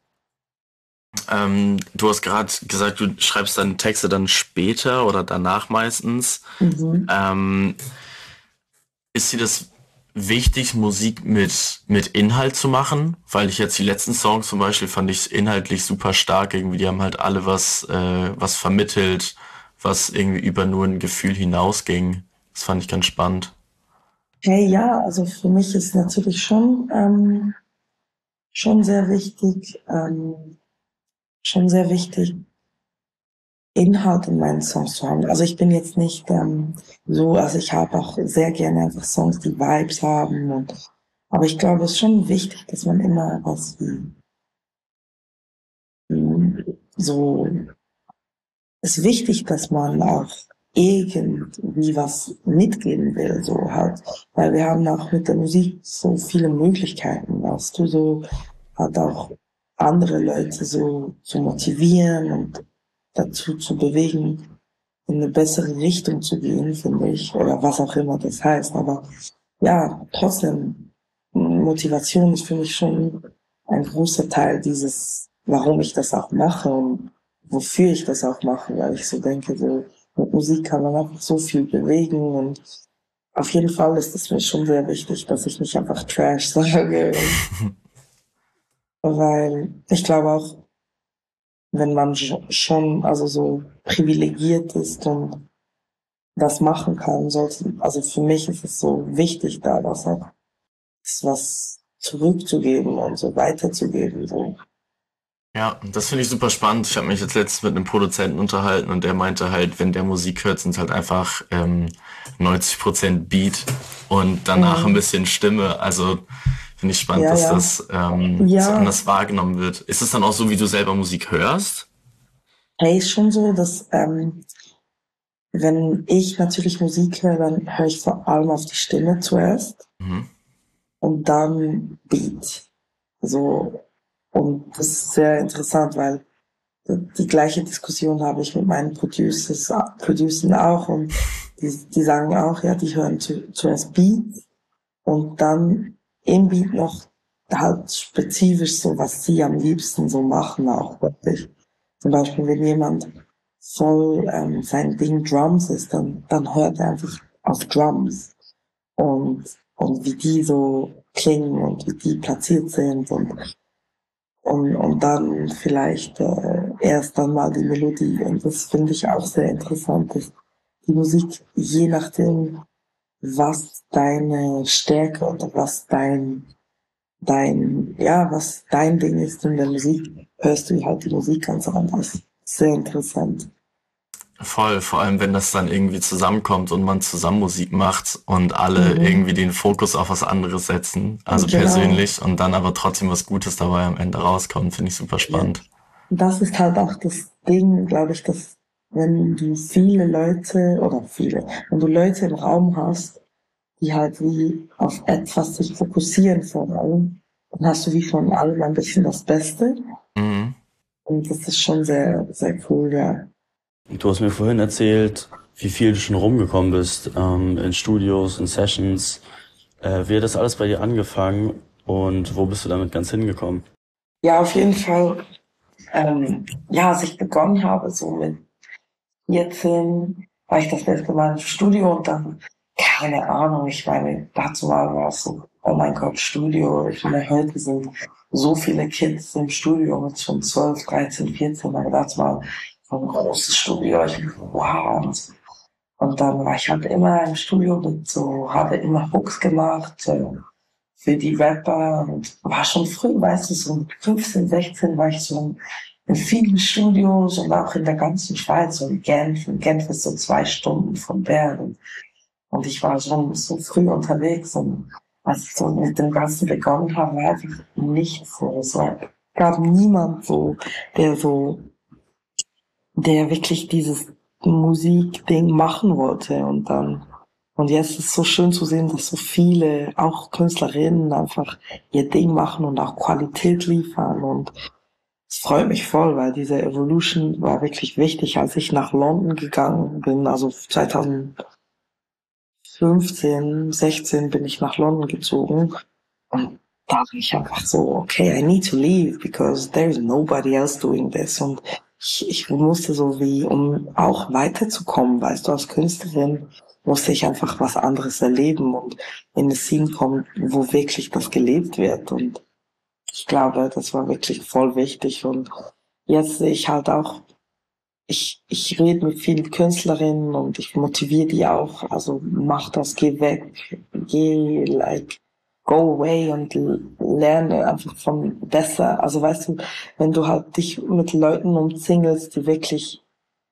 Ähm, du hast gerade gesagt, du schreibst deine Texte dann später oder danach meistens. Mhm. Ähm, ist dir das wichtig, Musik mit, mit Inhalt zu machen? Weil ich jetzt die letzten Songs zum Beispiel fand ich inhaltlich super stark. Irgendwie, die haben halt alle was, äh, was vermittelt, was irgendwie über nur ein Gefühl hinausging. Das fand ich ganz spannend. Hey, ja, also für mich ist natürlich schon, ähm, schon sehr wichtig, ähm, schon sehr wichtig, Inhalt in meinen Songs zu haben. Also ich bin jetzt nicht ähm, so, also ich habe auch sehr gerne einfach Songs, die Vibes haben. Und, aber ich glaube, es ist schon wichtig, dass man immer was wie, wie so, es ist wichtig, dass man auch irgendwie was mitgeben will, so halt. Weil wir haben auch mit der Musik so viele Möglichkeiten, weißt du, so halt auch andere Leute so zu motivieren und dazu zu bewegen, in eine bessere Richtung zu gehen, finde ich, oder was auch immer das heißt. Aber ja, trotzdem, Motivation ist für mich schon ein großer Teil dieses, warum ich das auch mache und wofür ich das auch mache, weil ich so denke, so mit Musik kann man einfach so viel bewegen und auf jeden Fall ist es mir schon sehr wichtig, dass ich nicht einfach Trash sage, weil ich glaube auch, wenn man schon also so privilegiert ist und das machen kann, sollte, also für mich ist es so wichtig, da was auch was zurückzugeben und so weiterzugeben. So. Ja, das finde ich super spannend. Ich habe mich jetzt letztens mit einem Produzenten unterhalten und der meinte halt, wenn der Musik hört, sind halt einfach ähm, neunzig Prozent Beat und danach Mhm. ein bisschen Stimme. Also finde ich spannend, Ja, dass ja. das ähm, Ja. so anders wahrgenommen wird. Ist es dann auch so, wie du selber Musik hörst? Hey, ist schon so, dass ähm, wenn ich natürlich Musik höre, dann höre ich vor allem auf die Stimme zuerst Mhm. und dann Beat. So, und das ist sehr interessant, weil die gleiche Diskussion habe ich mit meinen Producers, Producern auch und die, die sagen auch, ja, die hören zu, zuerst Beat und dann im Beat noch halt spezifisch so, was sie am liebsten so machen auch wirklich. Zum Beispiel, wenn jemand voll ähm, sein Ding Drums ist, dann, dann hört er einfach auf Drums und, und wie die so klingen und wie die platziert sind und und, und dann vielleicht äh, erst dann mal die Melodie. Und das finde ich auch sehr interessant, dass die Musik, je nachdem, was deine Stärke oder was dein, dein, ja, was dein Ding ist in der Musik, hörst du halt die Musik ganz anders. Sehr interessant. Voll, vor allem wenn das dann irgendwie zusammenkommt und man zusammen Musik macht und alle Mhm. irgendwie den Fokus auf was anderes setzen, also Genau. persönlich und dann aber trotzdem was Gutes dabei am Ende rauskommt, finde ich super spannend. Das ist halt auch das Ding, glaube ich, dass wenn du viele Leute oder viele, wenn du Leute im Raum hast, die halt wie auf etwas sich fokussieren vor allem, dann hast du wie von allem ein bisschen das Beste. Mhm. Und das ist schon sehr, sehr cool, ja. Du hast mir vorhin erzählt, wie viel du schon rumgekommen bist, ähm, in Studios, in Sessions. Äh, wie hat das alles bei dir angefangen und wo bist du damit ganz hingekommen? Ja, auf jeden Fall. Ähm, ja, als ich begonnen habe, so mit vierzehn, war ich das letzte Mal im Studio und dann, keine Ahnung, ich meine, dazu mal war es so, oh mein Gott, Studio. Ich meine, heute sind so viele Kids im Studio mit schon zwölf, dreizehn, vierzehn, aber dazu mal so ein großes Studio. Ich, wow. Und, und dann war ich halt immer im Studio mit so, habe immer Hooks gemacht, äh, für die Rapper und war schon früh, weißt du, so mit fünfzehn, sechzehn war ich so in vielen Studios und auch in der ganzen Schweiz, so in Genf. Und Genf ist so zwei Stunden von Bern. Und, und ich war schon so früh unterwegs und als ich so mit dem Ganzen begonnen habe, war einfach nichts so. Es war, gab niemand so, der so, der wirklich dieses Musikding machen wollte und dann und jetzt ist es so schön zu sehen, dass so viele, auch Künstlerinnen, einfach ihr Ding machen und auch Qualität liefern. Und es freut mich voll, weil diese Evolution war wirklich wichtig, als ich nach London gegangen bin. Also zwanzig fünfzehn, sechzehn bin ich nach London gezogen. Und da war ich einfach so, okay, I need to leave because there is nobody else doing this. Und ich, ich musste so wie, um auch weiterzukommen, weißt du, als Künstlerin, musste ich einfach was anderes erleben und in eine Scene kommen, wo wirklich das gelebt wird. Und ich glaube, das war wirklich voll wichtig. Und jetzt sehe ich halt auch, ich, ich rede mit vielen Künstlerinnen und ich motiviere die auch. Also mach das, geh weg, geh, like, go away und l- lerne einfach von besser. Also weißt du, wenn du halt dich mit Leuten umzingelst, die wirklich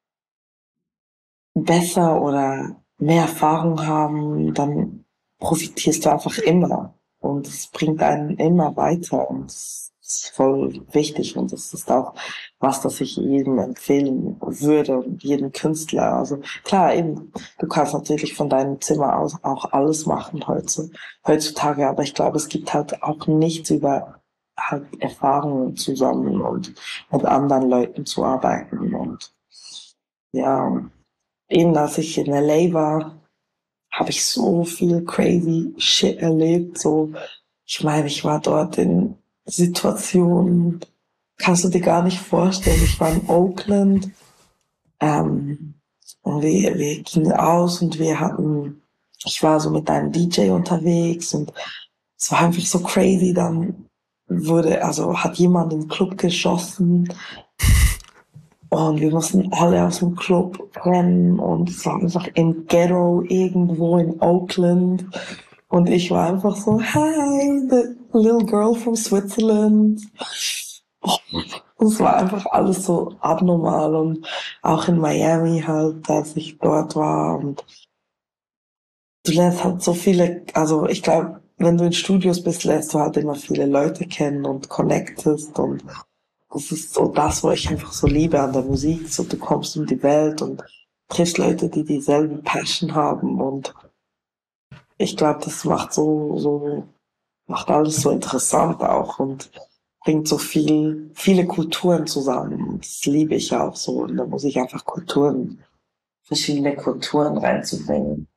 besser oder mehr Erfahrung haben, dann profitierst du einfach immer. Und es bringt einen immer weiter und das ist voll wichtig und das ist auch was, das ich jedem empfehlen würde und jedem Künstler. Also klar, eben, du kannst natürlich von deinem Zimmer aus auch alles machen heute, heutzutage, aber ich glaube, es gibt halt auch nichts über halt Erfahrungen zusammen und mit anderen Leuten zu arbeiten und ja, eben als ich in L A war, habe ich so viel crazy shit erlebt. So, ich meine, ich war dort in Situationen, kannst du dir gar nicht vorstellen. Ich war in Oakland, ähm, und wir, wir gingen aus und wir hatten, ich war so mit einem D J unterwegs und es war einfach so crazy. Dann wurde, also hat jemand im Club geschossen und wir mussten alle aus dem Club rennen und es war einfach im Ghetto irgendwo in Oakland. Und ich war einfach so, hi, the little girl from Switzerland. Und es war einfach alles so abnormal und auch in Miami halt, als ich dort war. Und du lernst halt so viele, also ich glaube, wenn du in Studios bist, lernst du halt immer viele Leute kennen und connectest und das ist so das, was ich einfach so liebe an der Musik. So, du kommst um die Welt und triffst Leute, die dieselben Passion haben. Und ich glaube, das macht so, so, macht alles so interessant auch und bringt so viel, viele Kulturen zusammen. Und das liebe ich auch so. Und da muss ich einfach Kulturen, verschiedene Kulturen reinzubringen.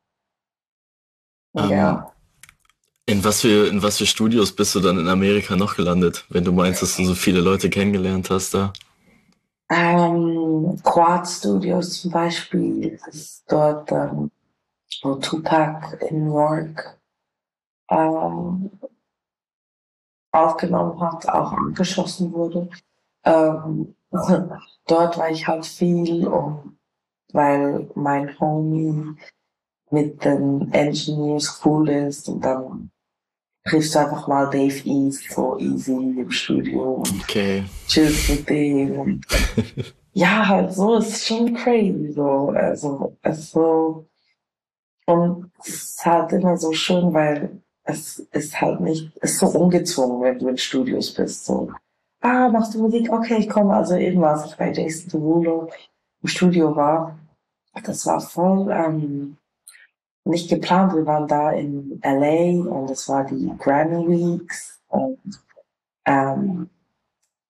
Ähm, Ja. in was für, in was für Studios bist du dann in Amerika noch gelandet, wenn du meinst, dass du so viele Leute kennengelernt hast da? Ähm, Quad Studios zum Beispiel ist dort, ähm, wo Tupac in New York ähm, aufgenommen hat, auch angeschossen wurde. Ähm, dort war ich halt viel, um, weil mein Homie mit den Engineers cool ist und dann triffst du einfach mal Dave East so easy im Studio und Okay. chillst mit dem und ja, halt so, es ist schon crazy so, also, es ist so, und es ist halt immer so schön, weil es ist halt nicht, es ist so ungezwungen, wenn du in Studios bist, so. Ah, machst du Musik? Okay, ich komme. Also eben, als ich bei Jason Derulo im Studio war, das war voll ähm, nicht geplant. Wir waren da in L A und es war die Grammy Weeks und ähm,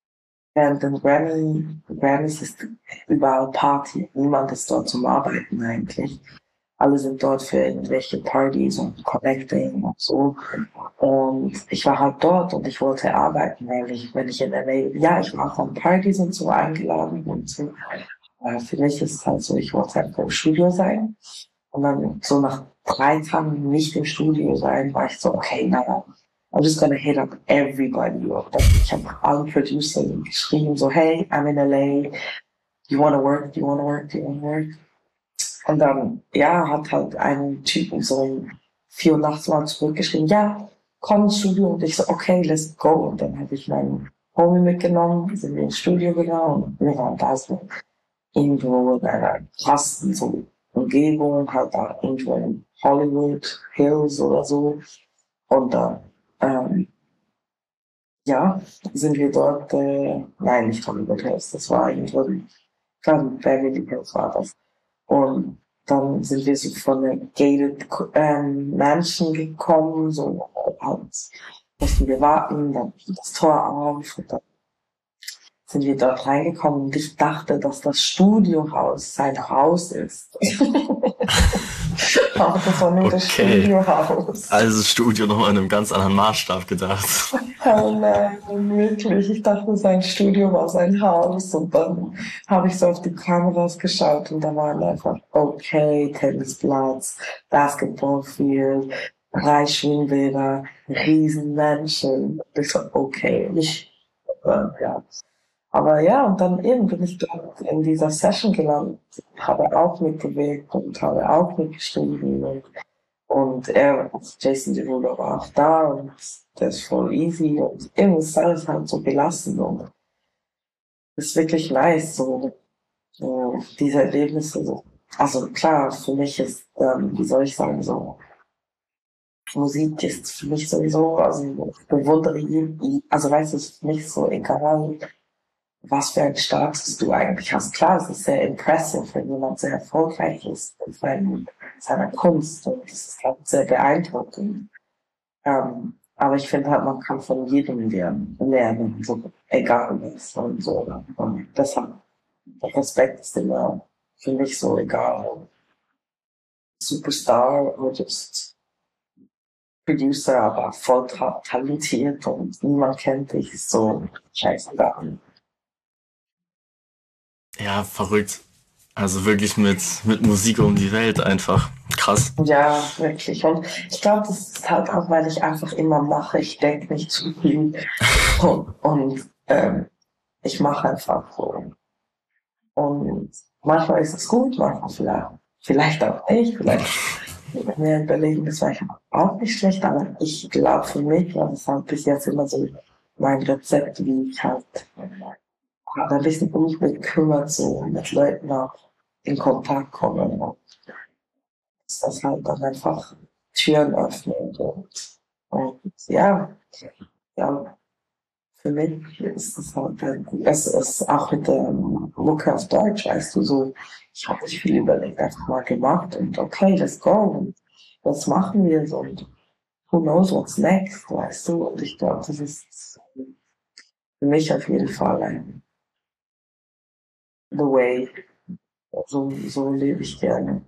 Während den Grammy, Grammys ist überall Party. Niemand ist dort zum Arbeiten eigentlich. Alle sind dort für irgendwelche Partys und Connecting und so. Und ich war halt dort und ich wollte arbeiten, weil ich, wenn ich in L A, ja, ich war auch an Partys und so eingeladen und so. Aber für mich ist es halt so, ich wollte einfach im Studio sein. Und dann so nach drei Tagen nicht im Studio sein, war ich so, okay, naja, I'm just gonna hit up everybody. Ich habe allen Producern geschrieben, so, hey, I'm in L A, you wanna work, do you wanna work, do you wanna work? Und dann, ja, hat halt ein Typen so um vier Uhr nachts mal zurückgeschrieben, ja, komm ins Studio. Und ich so, okay, let's go. Und dann habe ich meinen Homie mitgenommen, sind wir ins Studio gegangen und wir waren da so irgendwo in einer krassen so Umgebung, halt da irgendwo in Hollywood Hills oder so. Und dann, ähm, ja, sind wir dort, äh, nein, nicht Hollywood Hills, das war irgendwo, ich glaube, Beverly Hills war das. Und dann sind wir so von der gated ähm, Mansion gekommen, so halt mussten wir warten, dann ging das Tor auf und dann sind wir dort reingekommen und ich dachte, dass das Studiohaus sein Haus ist. Aber das war nur das Okay. Studiohaus. Also Studio nochmal in einem ganz anderen Maßstab gedacht. Oh nein, wirklich. Ich dachte, sein Studio war sein Haus. Und dann habe ich so auf die Kameras geschaut und da waren einfach, okay, Tennisplatz, Basketballfield, drei Schwimmbäder, riesen Menschen. Und ich so, okay, ich, äh, ja. Aber ja, und dann eben bin ich dort in dieser Session gelandet, habe auch mitgewirkt und habe auch mitgeschrieben und und er, also Jason Derulo war auch da und der ist voll easy und irgendwie ist alles halt so gelassen und ist wirklich nice, so, so diese Erlebnisse so. Also klar, für mich ist, ähm, wie soll ich sagen, so, Musik ist für mich sowieso, also ich bewundere ihn, also weißt du, es ist für mich so egal, was für ein Status du eigentlich hast. Klar, es ist sehr impressive, wenn jemand sehr erfolgreich ist in seinem- seiner Kunst und das ist halt sehr beeindruckend. Ähm, aber ich finde halt, man kann von jedem lernen, lernen, so egal was und so. Und deshalb, der Respekt ist immer für mich so egal. Superstar oder just Producer, aber voll ta- talentiert und niemand kennt dich, ist so scheißegal. Ja, verrückt. Also wirklich mit, mit Musik um die Welt einfach. Krass. Ja, wirklich. Und ich glaube, das ist halt auch, weil ich einfach immer mache. Ich denke nicht zu viel. Und, und ähm, ich mache einfach so. Und manchmal ist es gut, manchmal vielleicht, vielleicht auch nicht. Vielleicht mir überlegen, das war auch nicht schlecht. Aber ich glaube, für mich war das halt bis jetzt immer so mein Rezept, wie ich halt halt ein bisschen um mich gekümmert, so mit Leuten auch in Kontakt kommen. Und das halt dann einfach Türen öffnet. Und, und ja, ja, für mich ist es halt, ein- es ist auch mit der Mucke auf Deutsch, weißt du, so, ich habe nicht viel überlegt, einfach mal gemacht und okay, let's go. Und was machen wir so? Und who knows what's next, weißt du? Und ich glaube, das ist für mich auf jeden Fall ein the way. So, so lebe ich gerne.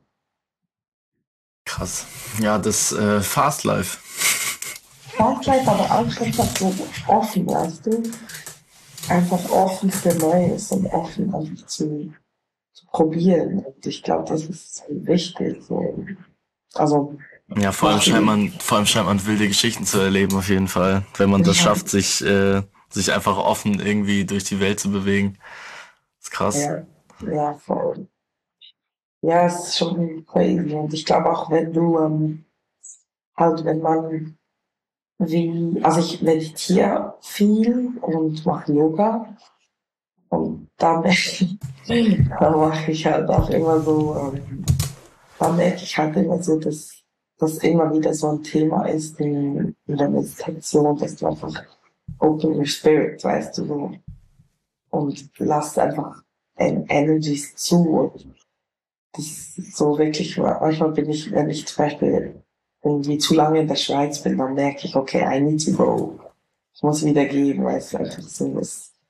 Krass. Ja, das äh, Fast Life. Gleichzeitig aber auch einfach so offen, weißt du? Einfach offen für Neues und offen einfach zu, zu probieren. Und ich glaube, das ist wichtig. So. Also, Ja, vor allem mach scheint die, man, vor allem scheint man wilde Geschichten zu erleben auf jeden Fall, wenn man das ja, schafft, sich, äh, sich einfach offen irgendwie durch die Welt zu bewegen. Ist krass. ja, ja, voll. Ja, es ist schon crazy. Und ich glaube auch, wenn du, ähm, halt, wenn man wie, also ich meditiere viel und mache Yoga und da merke ich, da mache ich halt auch immer so, ähm, da merke ich halt immer so, dass das immer wieder so ein Thema ist in, in der Meditation, dass du einfach open your spirit, weißt du, so, und lass einfach en Energies zu und das ist so wirklich, manchmal bin ich, wenn ich zum Beispiel irgendwie zu lange in der Schweiz bin, dann merke ich, okay, I need to go. Ich muss wieder gehen, weißt du, einfach so was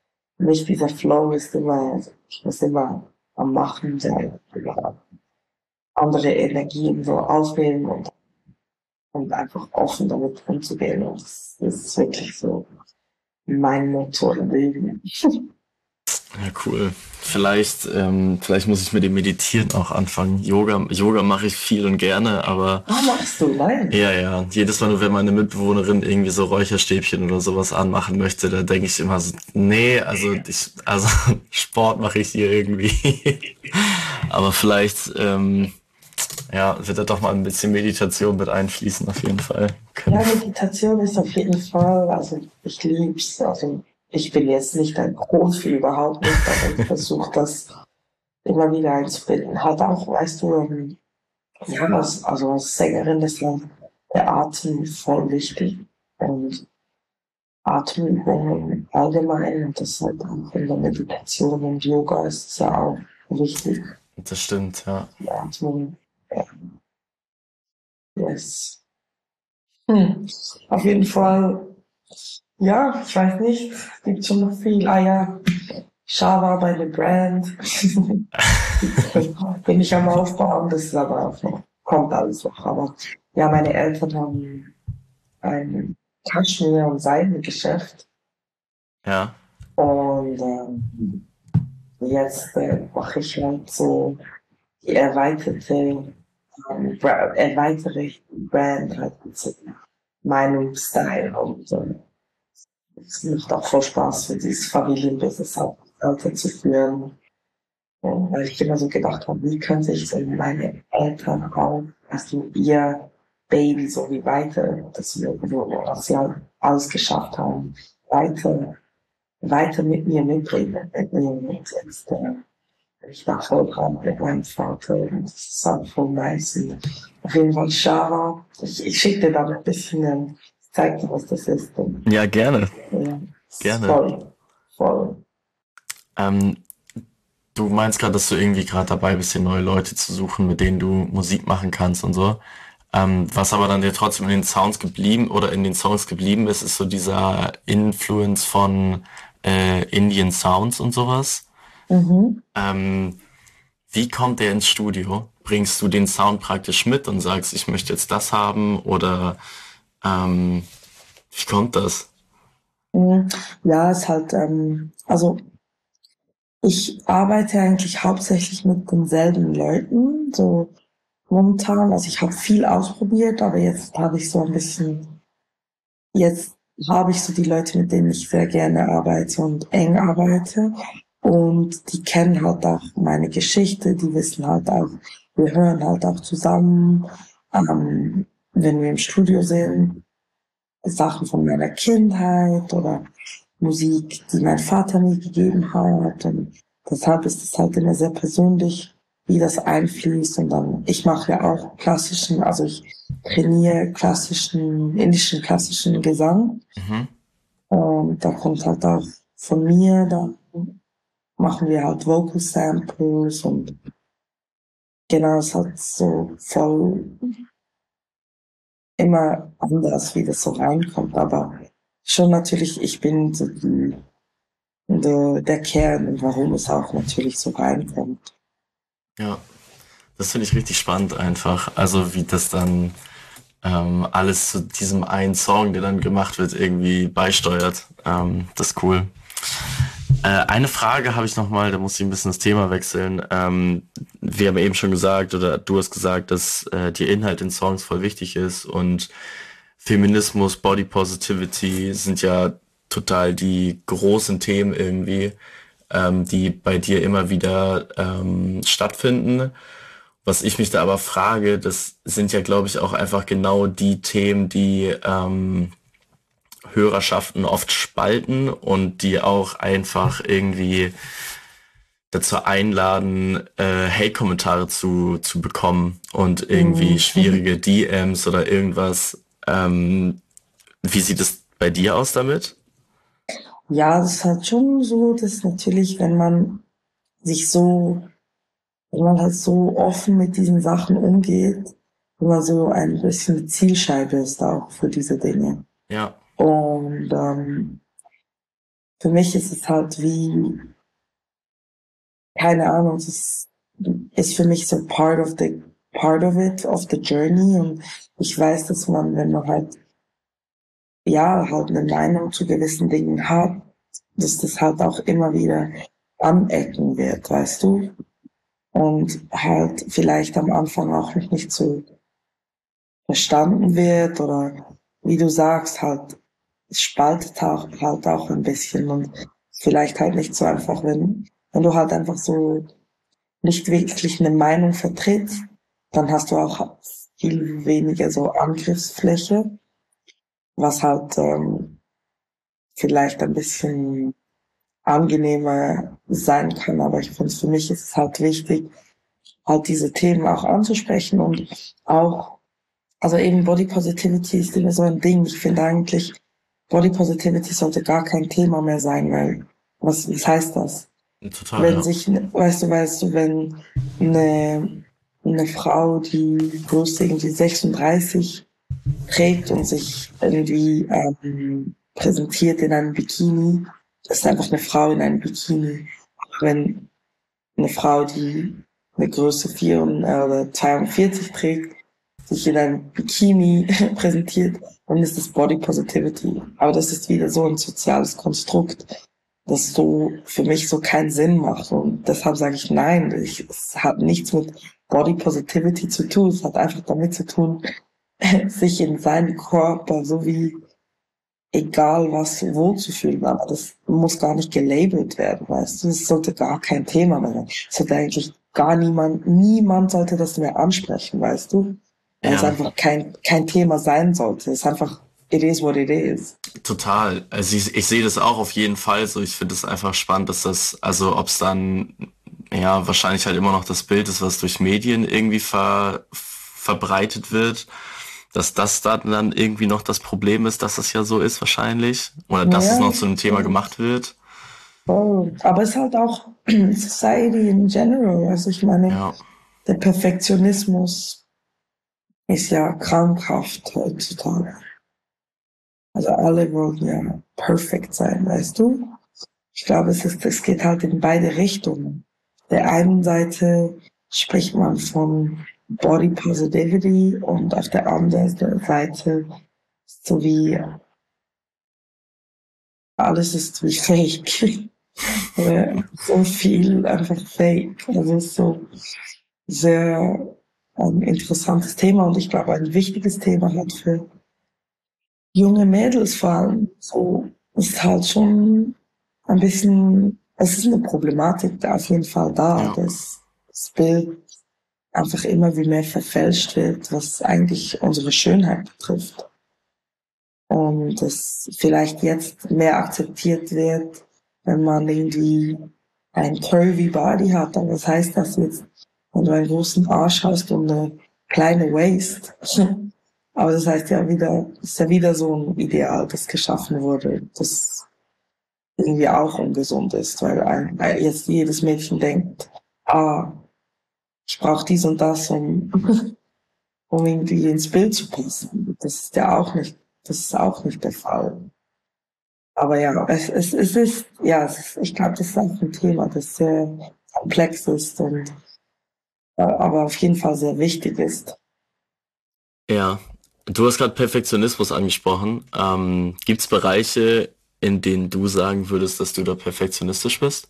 nicht dieser Flow ist immer, ich muss immer am Machen sein, andere Energien so auswählen und, und einfach offen damit umzugehen. Und das, das ist wirklich so mein Motto im Leben. Ja, cool. Vielleicht, ähm, vielleicht muss ich mit dem Meditieren auch anfangen. Yoga, Yoga mache ich viel und gerne, aber Ah, machst du? Nein. ja, ja. Jedes Mal, wenn meine Mitbewohnerin irgendwie so Räucherstäbchen oder sowas anmachen möchte, da denke ich immer so, nee, also ich, also Sport mache ich hier irgendwie. Aber vielleicht, ähm, ja, wird da doch mal ein bisschen Meditation mit einfließen, auf jeden Fall. Ja, Meditation ist auf jeden Fall, also ich lieb's. Also ich bin jetzt nicht ein Profi, überhaupt nicht, aber ich versuche das immer wieder einzubinden. Halt auch, weißt du, ähm, ja, als, also als Sängerin ist ja der Atem voll wichtig und Atemübungen allgemein und das halt auch in der Meditation und Yoga ist es ja auch wichtig. Das stimmt, ja. Die Atmung, ja, yes. Hm. Auf jeden Fall, ja, ich weiß nicht, es gibt schon noch viel. Ah ja, Shava bei der Brand. Bin ich am Aufbauen, das ist aber auch noch, kommt alles noch. Aber ja, meine Eltern haben ein Kaschmir- und Seidengeschäft Ja. und ähm, jetzt äh, mache ich halt so die erweiterte, ähm, Bra- erweitere Brand halt mit so meinem Style und äh, es macht auch voll Spaß für dieses Familienbusiness auch weiterzuführen. Und weil ich immer so gedacht habe, wie könnte ich so meine Eltern auch, also ihr Baby so wie weiter, dass wir, was sie halt alles geschafft haben, weiter, weiter mit mir mitbringen, mitnehmen und jetzt, äh, ich war voll dran mit meinem Vater und das ist halt voll nice. Und auf jeden Fall Shara, ich, ich schicke dir da ein bisschen, ähm, zeig dir, was das ist. Und, Ja, gerne. ja, Gerne. voll, voll. Ähm, du meinst gerade, dass du irgendwie gerade dabei bist, hier neue Leute zu suchen, mit denen du Musik machen kannst und so. Ähm, was aber dann dir trotzdem in den Sounds geblieben oder in den Songs geblieben ist, ist so dieser Influence von äh, Indian Sounds und sowas. Mhm. Ähm, wie kommt der ins Studio? Bringst du den Sound praktisch mit und sagst, ich möchte jetzt das haben oder ähm, wie kommt das? Mhm. Ja, ist halt, ähm, also ich arbeite eigentlich hauptsächlich mit denselben Leuten, so momentan. Also ich habe viel ausprobiert, aber jetzt habe ich so ein bisschen, jetzt habe ich so die Leute, mit denen ich sehr gerne arbeite und eng arbeite. Und die kennen halt auch meine Geschichte, die wissen halt auch, wir hören halt auch zusammen, ähm, wenn wir im Studio sind, Sachen von meiner Kindheit oder Musik, die mein Vater mir gegeben hat. Und deshalb ist es halt immer sehr persönlich, wie das einfließt. Und dann, ich mache ja auch klassischen, also ich trainiere klassischen, indischen klassischen Gesang. Mhm. Und da kommt halt auch von mir, da machen wir halt Vocal Samples und genau, es hat so voll immer anders, wie das so reinkommt, aber schon natürlich, ich bin so die, der, der Kern und warum es auch natürlich so reinkommt. Ja, das finde ich richtig spannend einfach. Also wie das dann ähm, alles zu diesem einen Song, der dann gemacht wird, irgendwie beisteuert. Ähm, das ist cool. Äh, eine Frage habe ich noch mal, da muss ich ein bisschen das Thema wechseln. Ähm, wir haben eben schon gesagt, oder du hast gesagt, dass äh, dir Inhalt in Songs voll wichtig ist und Feminismus, Body Positivity sind ja total die großen Themen irgendwie, ähm, die bei dir immer wieder ähm, stattfinden. Was ich mich da aber frage, das sind ja, glaube ich, auch einfach genau die Themen, die ähm, Hörerschaften oft spalten und die auch einfach irgendwie dazu einladen, äh, Hate-Kommentare zu, zu bekommen und irgendwie Mhm. schwierige D Ms oder irgendwas. Ähm, wie sieht es bei dir aus damit? Ja, es ist halt schon so, dass natürlich, wenn man sich so, wenn man halt so offen mit diesen Sachen umgeht, wenn man so ein bisschen eine Zielscheibe ist auch für diese Dinge. Ja, Und ähm, für mich ist es halt wie, keine Ahnung, es ist, ist für mich so part of the, part of it, of the journey. Und ich weiß, dass man, wenn man halt, ja, halt eine Meinung zu gewissen Dingen hat, dass das halt auch immer wieder anecken wird, weißt du? Und halt vielleicht am Anfang auch noch nicht so verstanden wird oder wie du sagst, halt, es spaltet auch, halt auch ein bisschen und vielleicht halt nicht so einfach, wenn, wenn du halt einfach so nicht wirklich eine Meinung vertrittst, dann hast du auch viel weniger so Angriffsfläche, was halt ähm, vielleicht ein bisschen angenehmer sein kann, aber ich finde, für mich ist es halt wichtig, halt diese Themen auch anzusprechen und auch, also eben Body Positivity ist immer so ein Ding. Ich finde eigentlich, Body Positivity sollte gar kein Thema mehr sein, weil, was, was heißt das? Total, Wenn ja. sich, weißt du, weißt du, wenn eine, eine Frau, die Größe irgendwie sechsunddreißig trägt und sich irgendwie ähm, präsentiert in einem Bikini, das ist einfach eine Frau in einem Bikini. Auch wenn eine Frau, die eine Größe vier oder zweiundvierzig trägt, sich in einem Bikini präsentiert, dann ist das Body Positivity. Aber das ist wieder so ein soziales Konstrukt, das so für mich so keinen Sinn macht. Und deshalb sage ich nein, ich, es hat nichts mit Body Positivity zu tun. Es hat einfach damit zu tun, sich in seinem Körper so wie egal was wohlzufühlen, aber das muss gar nicht gelabelt werden, weißt du, das sollte gar kein Thema mehr sein. Es sollte eigentlich gar niemand, niemand sollte das mehr ansprechen, weißt du, weil es Ja, einfach kein, kein Thema sein sollte. Es ist einfach, it is what it is. total. Also ich, ich sehe das auch auf jeden Fall so. Ich finde es einfach spannend, dass das, also ob es dann, ja, wahrscheinlich halt immer noch das Bild ist, was durch Medien irgendwie ver, verbreitet wird, dass das dann, dann irgendwie noch das Problem ist, dass das ja so ist wahrscheinlich. Oder dass es Ja, noch zu einem Thema gemacht wird. voll. Aber es ist halt auch Society in general. Also ich meine, Ja, der Perfektionismus ist ja krankhaft heutzutage. Also alle wollen ja perfekt sein, weißt du? Ich glaube, es ist, es geht halt in beide Richtungen. Der einen Seite spricht man von Body Positivity und auf der anderen Seite so wie alles ist wie Fake. Oder so viel einfach Fake. Also es ist so sehr ein interessantes Thema und ich glaube ein wichtiges Thema hat für junge Mädels vor allem. So ist halt schon ein bisschen, es ist eine Problematik da auf jeden Fall da, ja, dass das Bild einfach immer wie mehr verfälscht wird, was eigentlich unsere Schönheit betrifft. Und es vielleicht jetzt mehr akzeptiert wird, wenn man irgendwie ein curvy Body hat. Aber was heißt das jetzt, wenn du einen großen Arsch hast und eine kleine Waist? Aber das heißt ja wieder, ist ja wieder so ein Ideal, das geschaffen wurde, das irgendwie auch ungesund ist, weil ein, weil jetzt jedes Mädchen denkt, ah, ich brauche dies und das, um, um irgendwie ins Bild zu passen. Das ist ja auch nicht, das ist auch nicht der Fall. Aber ja, es, es, es ist, ja, es ist, ich glaube, das ist auch ein Thema, das sehr komplex ist und äh, aber auf jeden Fall sehr wichtig ist. ja. Du hast gerade Perfektionismus angesprochen. Ähm, gibt es Bereiche, in denen du sagen würdest, dass du da perfektionistisch bist?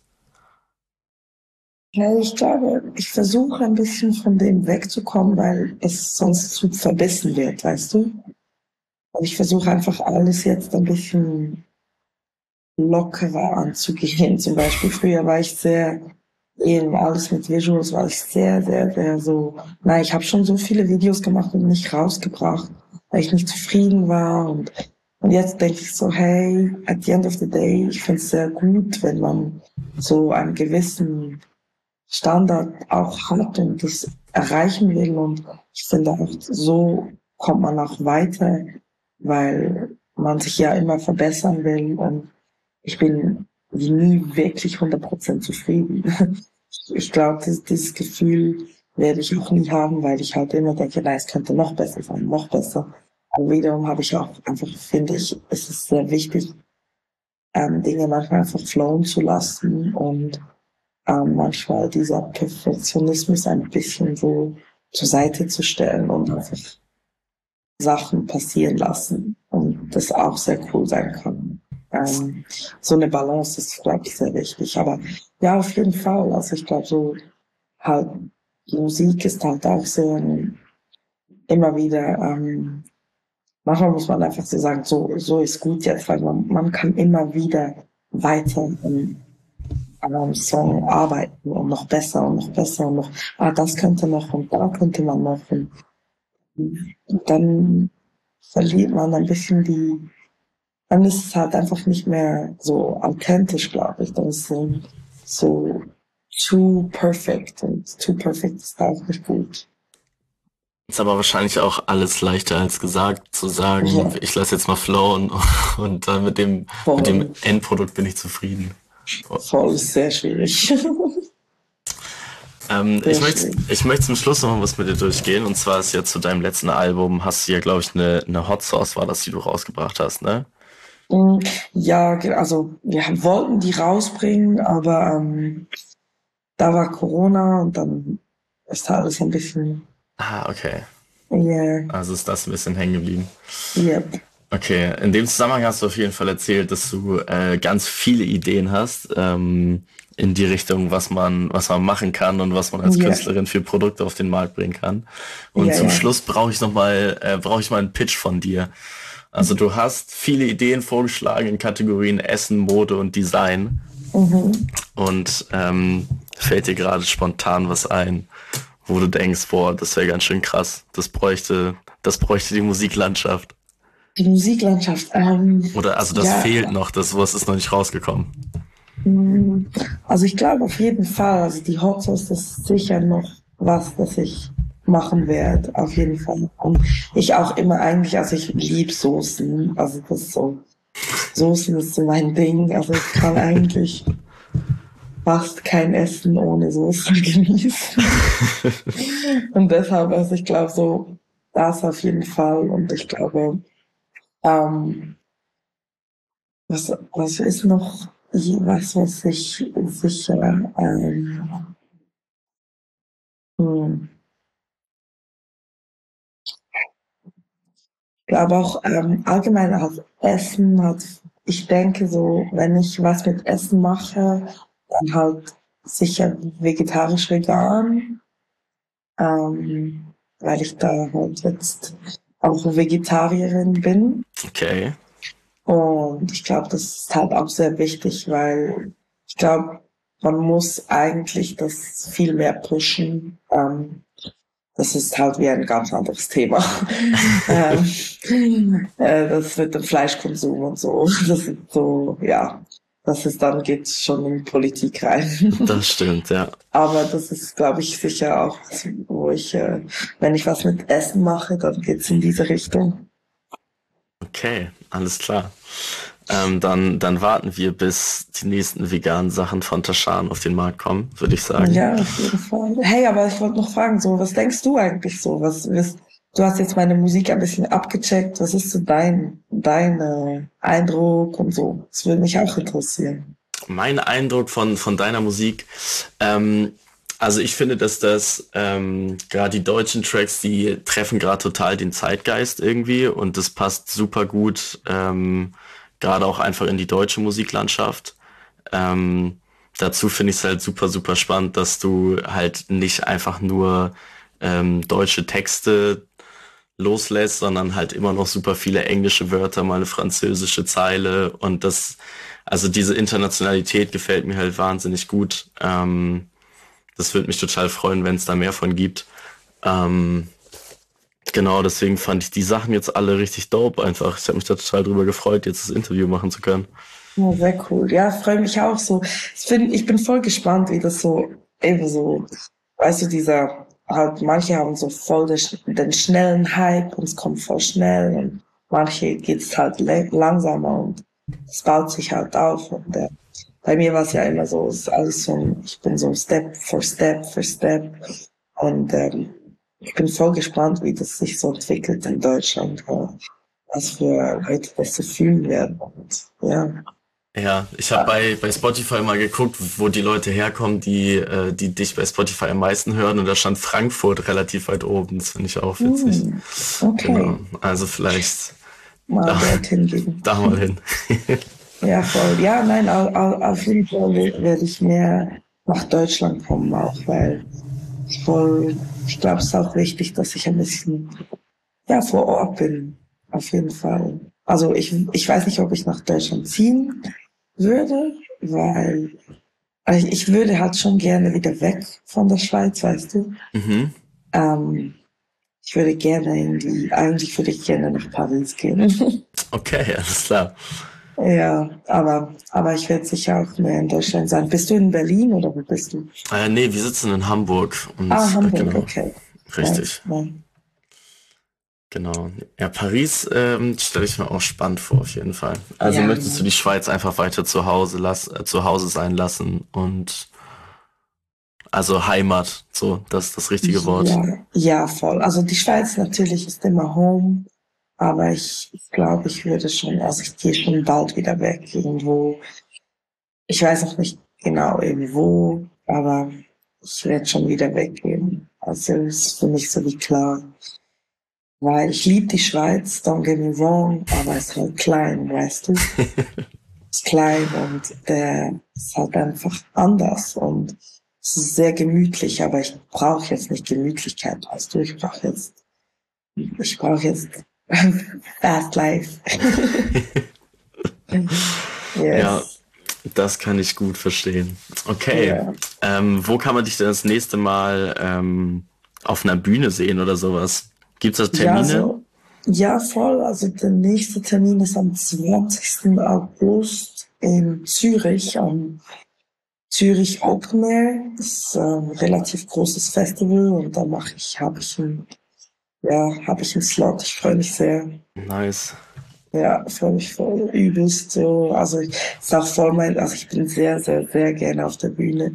Ja, ich glaube, ich versuche ein bisschen von dem wegzukommen, weil es sonst zu verbissen wird, weißt du? Und ich versuche einfach alles jetzt ein bisschen lockerer anzugehen. Zum Beispiel früher war ich sehr, eben alles mit Visuals war ich sehr, sehr, sehr so, nein, ich habe schon so viele Videos gemacht und nicht rausgebracht, weil ich nicht zufrieden war und und jetzt denke ich so, hey, at the end of the day, ich finde es sehr gut, wenn man so einen gewissen Standard auch hat und das erreichen will. Und ich finde auch, so kommt man auch weiter, weil man sich ja immer verbessern will. Und ich bin nie wirklich hundert Prozent zufrieden. Ich glaube, dieses, dieses Gefühl werde ich auch nie haben, weil ich halt immer denke, nein, es könnte noch besser sein, noch besser. Aber wiederum habe ich auch einfach, finde ich, es ist sehr wichtig, ähm, Dinge manchmal einfach flowen zu lassen und ähm, manchmal dieser Perfektionismus ein bisschen so zur Seite zu stellen und einfach Sachen passieren lassen und das auch sehr cool sein kann. Ähm, so eine Balance ist, glaube ich, sehr wichtig. Aber ja, auf jeden Fall. Also ich glaube so halt, die Musik ist halt auch so ein, immer wieder, ähm, manchmal muss man einfach so sagen, so, so ist gut jetzt, weil man, man kann immer wieder weiter an an einem Song arbeiten und noch besser und noch besser und noch, ah, das könnte noch und da könnte man noch. Und dann verliert man ein bisschen die, dann ist es halt einfach nicht mehr so authentisch, glaube ich. Dann ist es so, so too perfect und too perfect ist auch nicht gut. Ist aber wahrscheinlich auch alles leichter als gesagt, zu sagen, Ja, ich lasse jetzt mal flowen und dann mit dem, mit dem voll, Endprodukt bin ich zufrieden. voll ist sehr schwierig. Ähm, Sehr ich möchte, schwierig. ich möchte zum Schluss noch mal was mit dir durchgehen. Und zwar ist ja zu deinem letzten Album, hast du ja, glaube ich, eine, eine Hot Sauce war das, die du rausgebracht hast, ne? Mm, ja, ge- also wir wollten die rausbringen, aber ähm, da war Corona und dann ist da alles ein bisschen, Ah, okay. yeah, Also ist das ein bisschen hängen geblieben. yep, Okay, in dem Zusammenhang hast du auf jeden Fall erzählt, dass du äh, ganz viele Ideen hast ähm, in die Richtung, was man, was man machen kann und was man als yeah, Künstlerin für Produkte auf den Markt bringen kann. Und ja, zum ja. Schluss brauche ich noch mal, äh, brauche ich mal einen Pitch von dir. Also du hast viele Ideen vorgeschlagen in Kategorien Essen, Mode und Design. Mhm. Und ähm, fällt dir gerade spontan was ein, wo du denkst, boah, das wäre ganz schön krass. Das bräuchte, das bräuchte die Musiklandschaft. Die Musiklandschaft, ähm, Oder also das ja, fehlt noch, das was ist noch nicht rausgekommen. mm, also ich glaube auf jeden Fall, also die Hot Sauce ist sicher noch was, das ich machen werde, auf jeden Fall. Und ich auch immer eigentlich, also ich liebe Soßen, also das ist so, Soßen ist so mein Ding, also ich kann eigentlich fast kein Essen ohne Soßen genießen. Und deshalb, also ich glaube so, das auf jeden Fall und ich glaube, ähm, Was, was ist noch was, was ich sicher, ähm, hm, ich glaube auch ähm, allgemein als Essen hat, ich denke so, wenn ich was mit Essen mache, dann halt sicher vegetarisch vegan, ähm, weil ich da halt jetzt auch Vegetarierin bin. Okay. Und ich glaube, das ist halt auch sehr wichtig, weil ich glaube, man muss eigentlich das viel mehr pushen. Ähm, das ist halt wie ein ganz anderes Thema. ähm, äh, das mit dem Fleischkonsum und so. Das ist so, ja, das ist dann geht schon in Politik rein. Das stimmt, ja. Aber das ist, glaube ich, sicher auch, was, wo ich, äh, wenn ich was mit Essen mache, dann geht's in diese Richtung. Okay, alles klar. Ähm, dann, dann warten wir, bis die nächsten veganen Sachen von Taschan auf den Markt kommen, würde ich sagen. Ja, auf jeden Fall. Hey, aber ich wollte noch fragen, so, was denkst du eigentlich so? Was, was, du hast jetzt meine Musik ein bisschen abgecheckt. Was ist so dein, dein äh, Eindruck und so? Das würde mich auch interessieren. Mein Eindruck von, von deiner Musik, ähm, also ich finde, dass das ähm, gerade die deutschen Tracks, die treffen gerade total den Zeitgeist irgendwie und das passt super gut, ähm, gerade auch einfach in die deutsche Musiklandschaft. Ähm, dazu finde ich es halt super, super spannend, dass du halt nicht einfach nur ähm, deutsche Texte loslässt, sondern halt immer noch super viele englische Wörter, mal eine französische Zeile und das, also diese Internationalität gefällt mir halt wahnsinnig gut. Ähm, das würde mich total freuen, wenn es da mehr von gibt. Ähm, genau, deswegen fand ich die Sachen jetzt alle richtig dope einfach. Ich habe mich da total drüber gefreut, jetzt das Interview machen zu können. Ja, sehr cool. Ja, freue mich auch so. Ich bin, ich bin voll gespannt, wie das so, eben so, weißt du, dieser, halt, manche haben so voll den, den schnellen Hype und es kommt voll schnell und manche geht's halt le- langsamer und es baut sich halt auf und äh, bei mir war es ja immer so, es ist alles so, ich bin so Step for Step for Step und ähm, ich bin voll gespannt, wie das sich so entwickelt in Deutschland, äh, was für Leute das so fühlen werden und ja. Ja, ich habe bei, bei Spotify mal geguckt, wo die Leute herkommen, die, äh, die dich bei Spotify am meisten hören und da stand Frankfurt relativ weit oben. Das finde ich auch witzig. Hm, Genau. okay, Also vielleicht mal da, dorthin gehen. da mal hin. Ja, voll. Ja, nein, au- au- auf jeden Fall werde ich mehr nach Deutschland kommen, auch weil ich voll, ich glaube, es ist auch wichtig, dass ich ein bisschen, ja, vor Ort bin. Auf jeden Fall. Also ich, ich weiß nicht, ob ich nach Deutschland ziehen würde, weil also ich würde halt schon gerne wieder weg von der Schweiz, weißt du. Mhm. Ähm, ich würde gerne irgendwie, eigentlich würde ich gerne nach Paris gehen. Okay, alles klar. Ja, aber, aber ich werde sicher auch mehr in Deutschland sein. Bist du in Berlin oder wo bist du? Äh, nee, wir sitzen in Hamburg Ah, und äh, Hamburg, genau, okay. Nice, richtig. nice. Genau. Ja, Paris ähm, stelle ich mir auch spannend vor, auf jeden Fall. Also Ja, möchtest du die Schweiz einfach weiter zu Hause lass, äh, zu Hause sein lassen und also Heimat, so, das ist das richtige Wort. ja, ja, voll. Also die Schweiz natürlich ist immer home, aber ich, ich glaube, ich würde schon, also ich gehe schon bald wieder weg irgendwo. Ich weiß noch nicht genau irgendwo, aber ich werde schon wieder weggehen. Also ist für mich so wie klar. Weil ich liebe die Schweiz, don't get me wrong, aber es ist halt klein, weißt du? Es ist klein und der ist halt einfach anders und es ist sehr gemütlich, aber ich brauche jetzt nicht Gemütlichkeit, weißt du? Ich brauche jetzt, ich brauche jetzt Fast Life. Ja, Yes. das kann ich gut verstehen. Okay, Ja. ähm, wo kann man dich denn das nächste Mal ähm, auf einer Bühne sehen oder sowas? Gibt's da Ja, Termine? so, ja, voll. Also der nächste Termin ist am zwanzigsten August in Zürich, am Zürich Open Air. Das ist ein relativ großes Festival und da mache ich, habe ich ein, ja, habe ich einen Slot. Ich freue mich sehr. Nice. Ja, freue mich voll übelst so. Also ich ist auch voll mein, also ich bin sehr, sehr, sehr gerne auf der Bühne.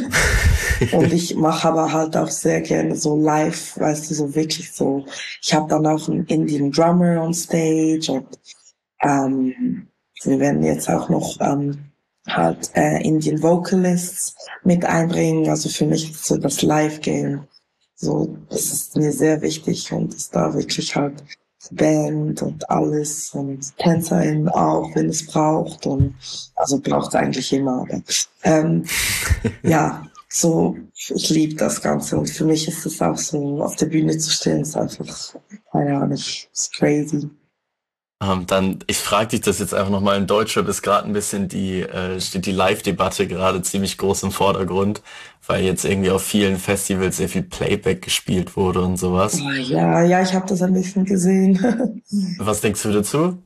Und ich mache aber halt auch sehr gerne so live, weißt du, so wirklich so. Ich habe dann auch einen Indian Drummer on Stage und ähm, wir werden jetzt auch noch ähm, halt äh, Indian Vocalists mit einbringen. Also für mich ist so das Live-Game. So, das ist mir sehr wichtig und ist da wirklich halt Band und alles und TänzerInnen auch, wenn es braucht und also braucht es eigentlich immer. Aber, ähm, ja, so, ich liebe das Ganze und für mich ist es auch so, auf der Bühne zu stehen, ist einfach, keine Ahnung, ist crazy. Ähm, dann, ich frage dich das jetzt einfach nochmal. In Deutschrap ist gerade ein bisschen die, äh, steht die Live-Debatte gerade ziemlich groß im Vordergrund, weil jetzt irgendwie auf vielen Festivals sehr viel Playback gespielt wurde und sowas. Ja, ja, ich habe das ein bisschen gesehen. Was denkst du dazu?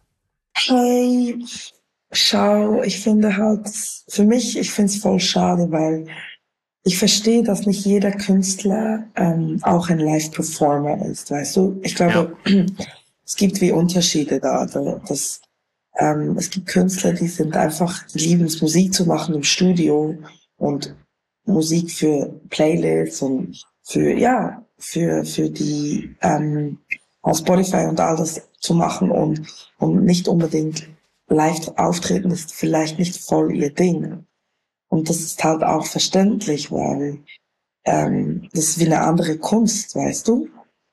Hey, schau, ich finde halt, für mich, ich finde es voll schade, weil ich verstehe, dass nicht jeder Künstler ähm, auch ein Live-Performer ist, weißt du? Ich Ja, glaube, es gibt wie Unterschiede da. da das, ähm, es gibt Künstler, die sind einfach, die lieben es, Musik zu machen im Studio und Musik für Playlists und für, ja, für, für die ähm, auf Spotify und all das zu machen und, und nicht unbedingt live auftreten ist vielleicht nicht voll ihr Ding. Und das ist halt auch verständlich, weil ähm, das ist wie eine andere Kunst, weißt du?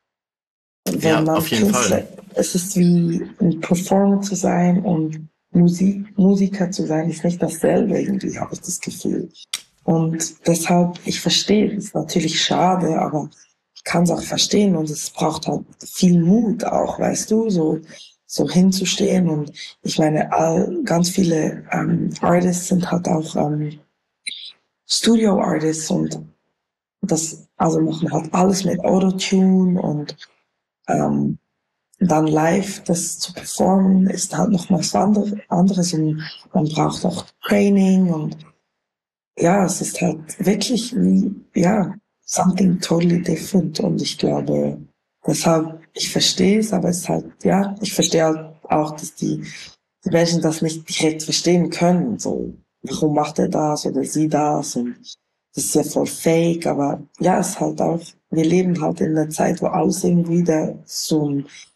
Wenn ja, auf man jeden Fall. Künstler, es ist wie ein Performer zu sein und Musik, Musiker zu sein, ist nicht dasselbe irgendwie, habe ich das Gefühl. Und deshalb, ich verstehe, es ist natürlich schade, aber ich kann es auch verstehen und es braucht halt viel Mut auch, weißt du, so, so hinzustehen und ich meine, all, ganz viele ähm, Artists sind halt auch ähm, Studio Artists und das, also machen halt alles mit Autotune und ähm, dann live das zu performen ist halt noch was andere- anderes und man braucht auch Training und ja, es ist halt wirklich wie, ja, something totally different und ich glaube, deshalb, ich verstehe es, aber es ist halt, ja, ich verstehe halt auch, dass die, die Menschen das nicht direkt verstehen können, so, warum macht er das oder sie das und das ist ja voll fake, aber ja, es ist halt auch, wir leben halt in einer Zeit, wo alles irgendwie da so,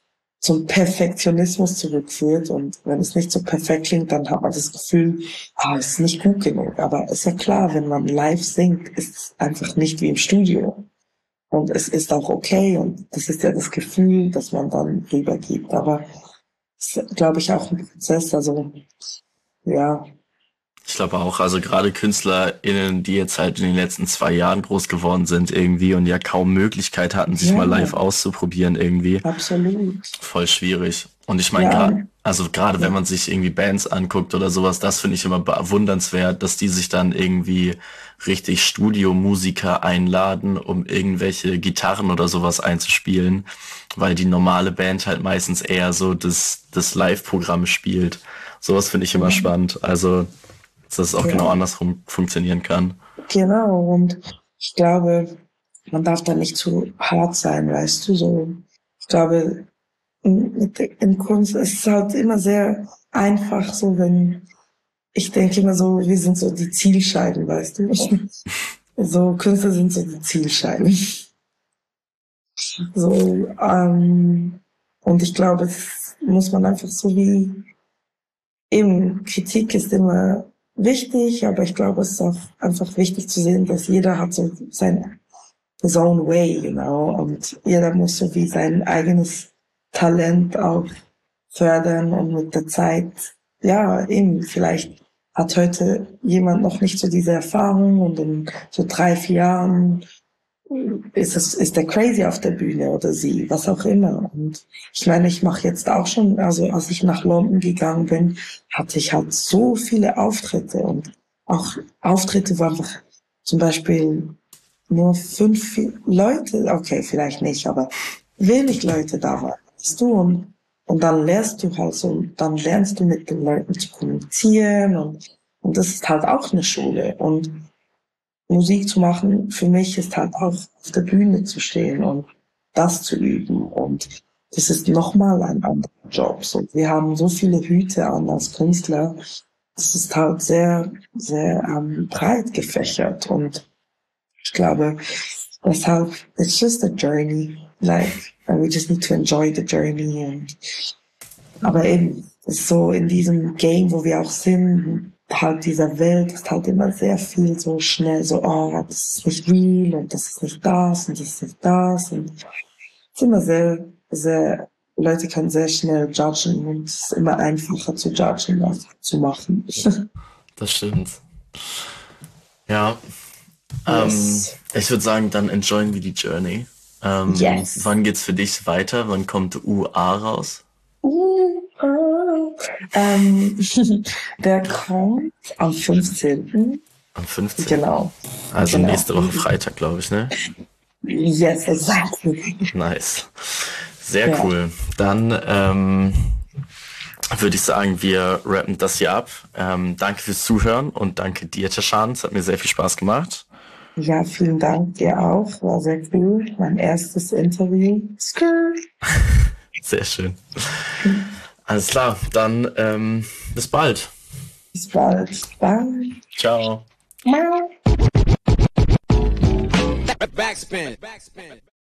zum Perfektionismus zurückführt. Und wenn es nicht so perfekt klingt, dann hat man das Gefühl, ah, es ist nicht gut genug. Aber ist ja klar, wenn man live singt, ist es einfach nicht wie im Studio. Und es ist auch okay. Und das ist ja das Gefühl, das man dann rübergibt. Aber es ist, glaube ich, auch ein Prozess. Also, ja. Ich glaube auch, also gerade KünstlerInnen, die jetzt halt in den letzten zwei Jahren groß geworden sind irgendwie und ja kaum Möglichkeit hatten, sich Ja, mal live auszuprobieren irgendwie. absolut. Voll schwierig. Und ich meine, Ja, gerade, also gerade wenn ja, man sich irgendwie Bands anguckt oder sowas, das finde ich immer bewundernswert, dass die sich dann irgendwie richtig Studiomusiker einladen, um irgendwelche Gitarren oder sowas einzuspielen, weil die normale Band halt meistens eher so das, das Live-Programm spielt. Sowas finde ich immer ja, spannend. Also, dass es auch genau ja, andersrum funktionieren kann. genau. Und ich glaube, man darf da nicht zu hart sein, weißt du, so. Ich glaube, in, in Kunst ist es halt immer sehr einfach, so wenn, ich denke immer so, wir sind so die Zielscheiben, weißt du. So, Künstler sind so die Zielscheiben. So, ähm, und ich glaube, das muss man einfach so wie, eben, Kritik ist immer wichtig, aber ich glaube, es ist auch einfach wichtig zu sehen, dass jeder hat so sein his own way, you know, und jeder muss so wie sein eigenes Talent auch fördern und mit der Zeit, ja, eben, vielleicht hat heute jemand noch nicht so diese Erfahrung und in so drei, vier Jahren ist es, ist der crazy auf der Bühne oder sie, was auch immer. Und ich meine, ich mache jetzt auch schon, also als ich nach London gegangen bin, hatte ich halt so viele Auftritte und auch Auftritte, wo einfach zum Beispiel nur fünf Leute, okay, vielleicht nicht, aber wenig Leute da waren, weißt du, und, und dann lernst du halt so, dann lernst du mit den Leuten zu kommunizieren und, und das ist halt auch eine Schule und Musik zu machen, für mich ist halt auch auf der Bühne zu stehen und das zu üben und das ist nochmal ein anderer Job. So, wir haben so viele Hüte an als Künstler. Das ist halt sehr, sehr ähm, breit gefächert und ich glaube, deshalb, it's just a journey. Like, and we just need to enjoy the journey. And, aber eben, so in diesem Game, wo wir auch sind, halt dieser Welt, ist halt immer sehr viel so schnell so, oh, das ist nicht real und das ist nicht das und das ist nicht das. Und es ist immer sehr, sehr, Leute können sehr schnell judgen und es ist immer einfacher zu judgen, als zu machen. Das stimmt. Ja, ähm, Yes. ich würde sagen, dann enjoyen wir die Journey. Ähm, Yes. wann geht's für dich weiter? Wann kommt U A raus? Uh, uh. Ähm, der kommt am fünfzehnten. Am fünfzehnten. Genau, Also genau. nächste Woche Freitag, glaube ich, ne? Yes, exactly. Nice. Sehr Ja, cool. Dann ähm, würde ich sagen, wir rappen das hier ab. Ähm, danke fürs Zuhören und danke dir, Tashan. Es hat mir sehr viel Spaß gemacht. ja, vielen Dank dir auch. War sehr cool. Mein erstes Interview. Skrrr. Sehr schön. Alles klar, dann ähm, bis bald. Bis bald. Bye. Ciao. Ciao. Backspin. Backspin.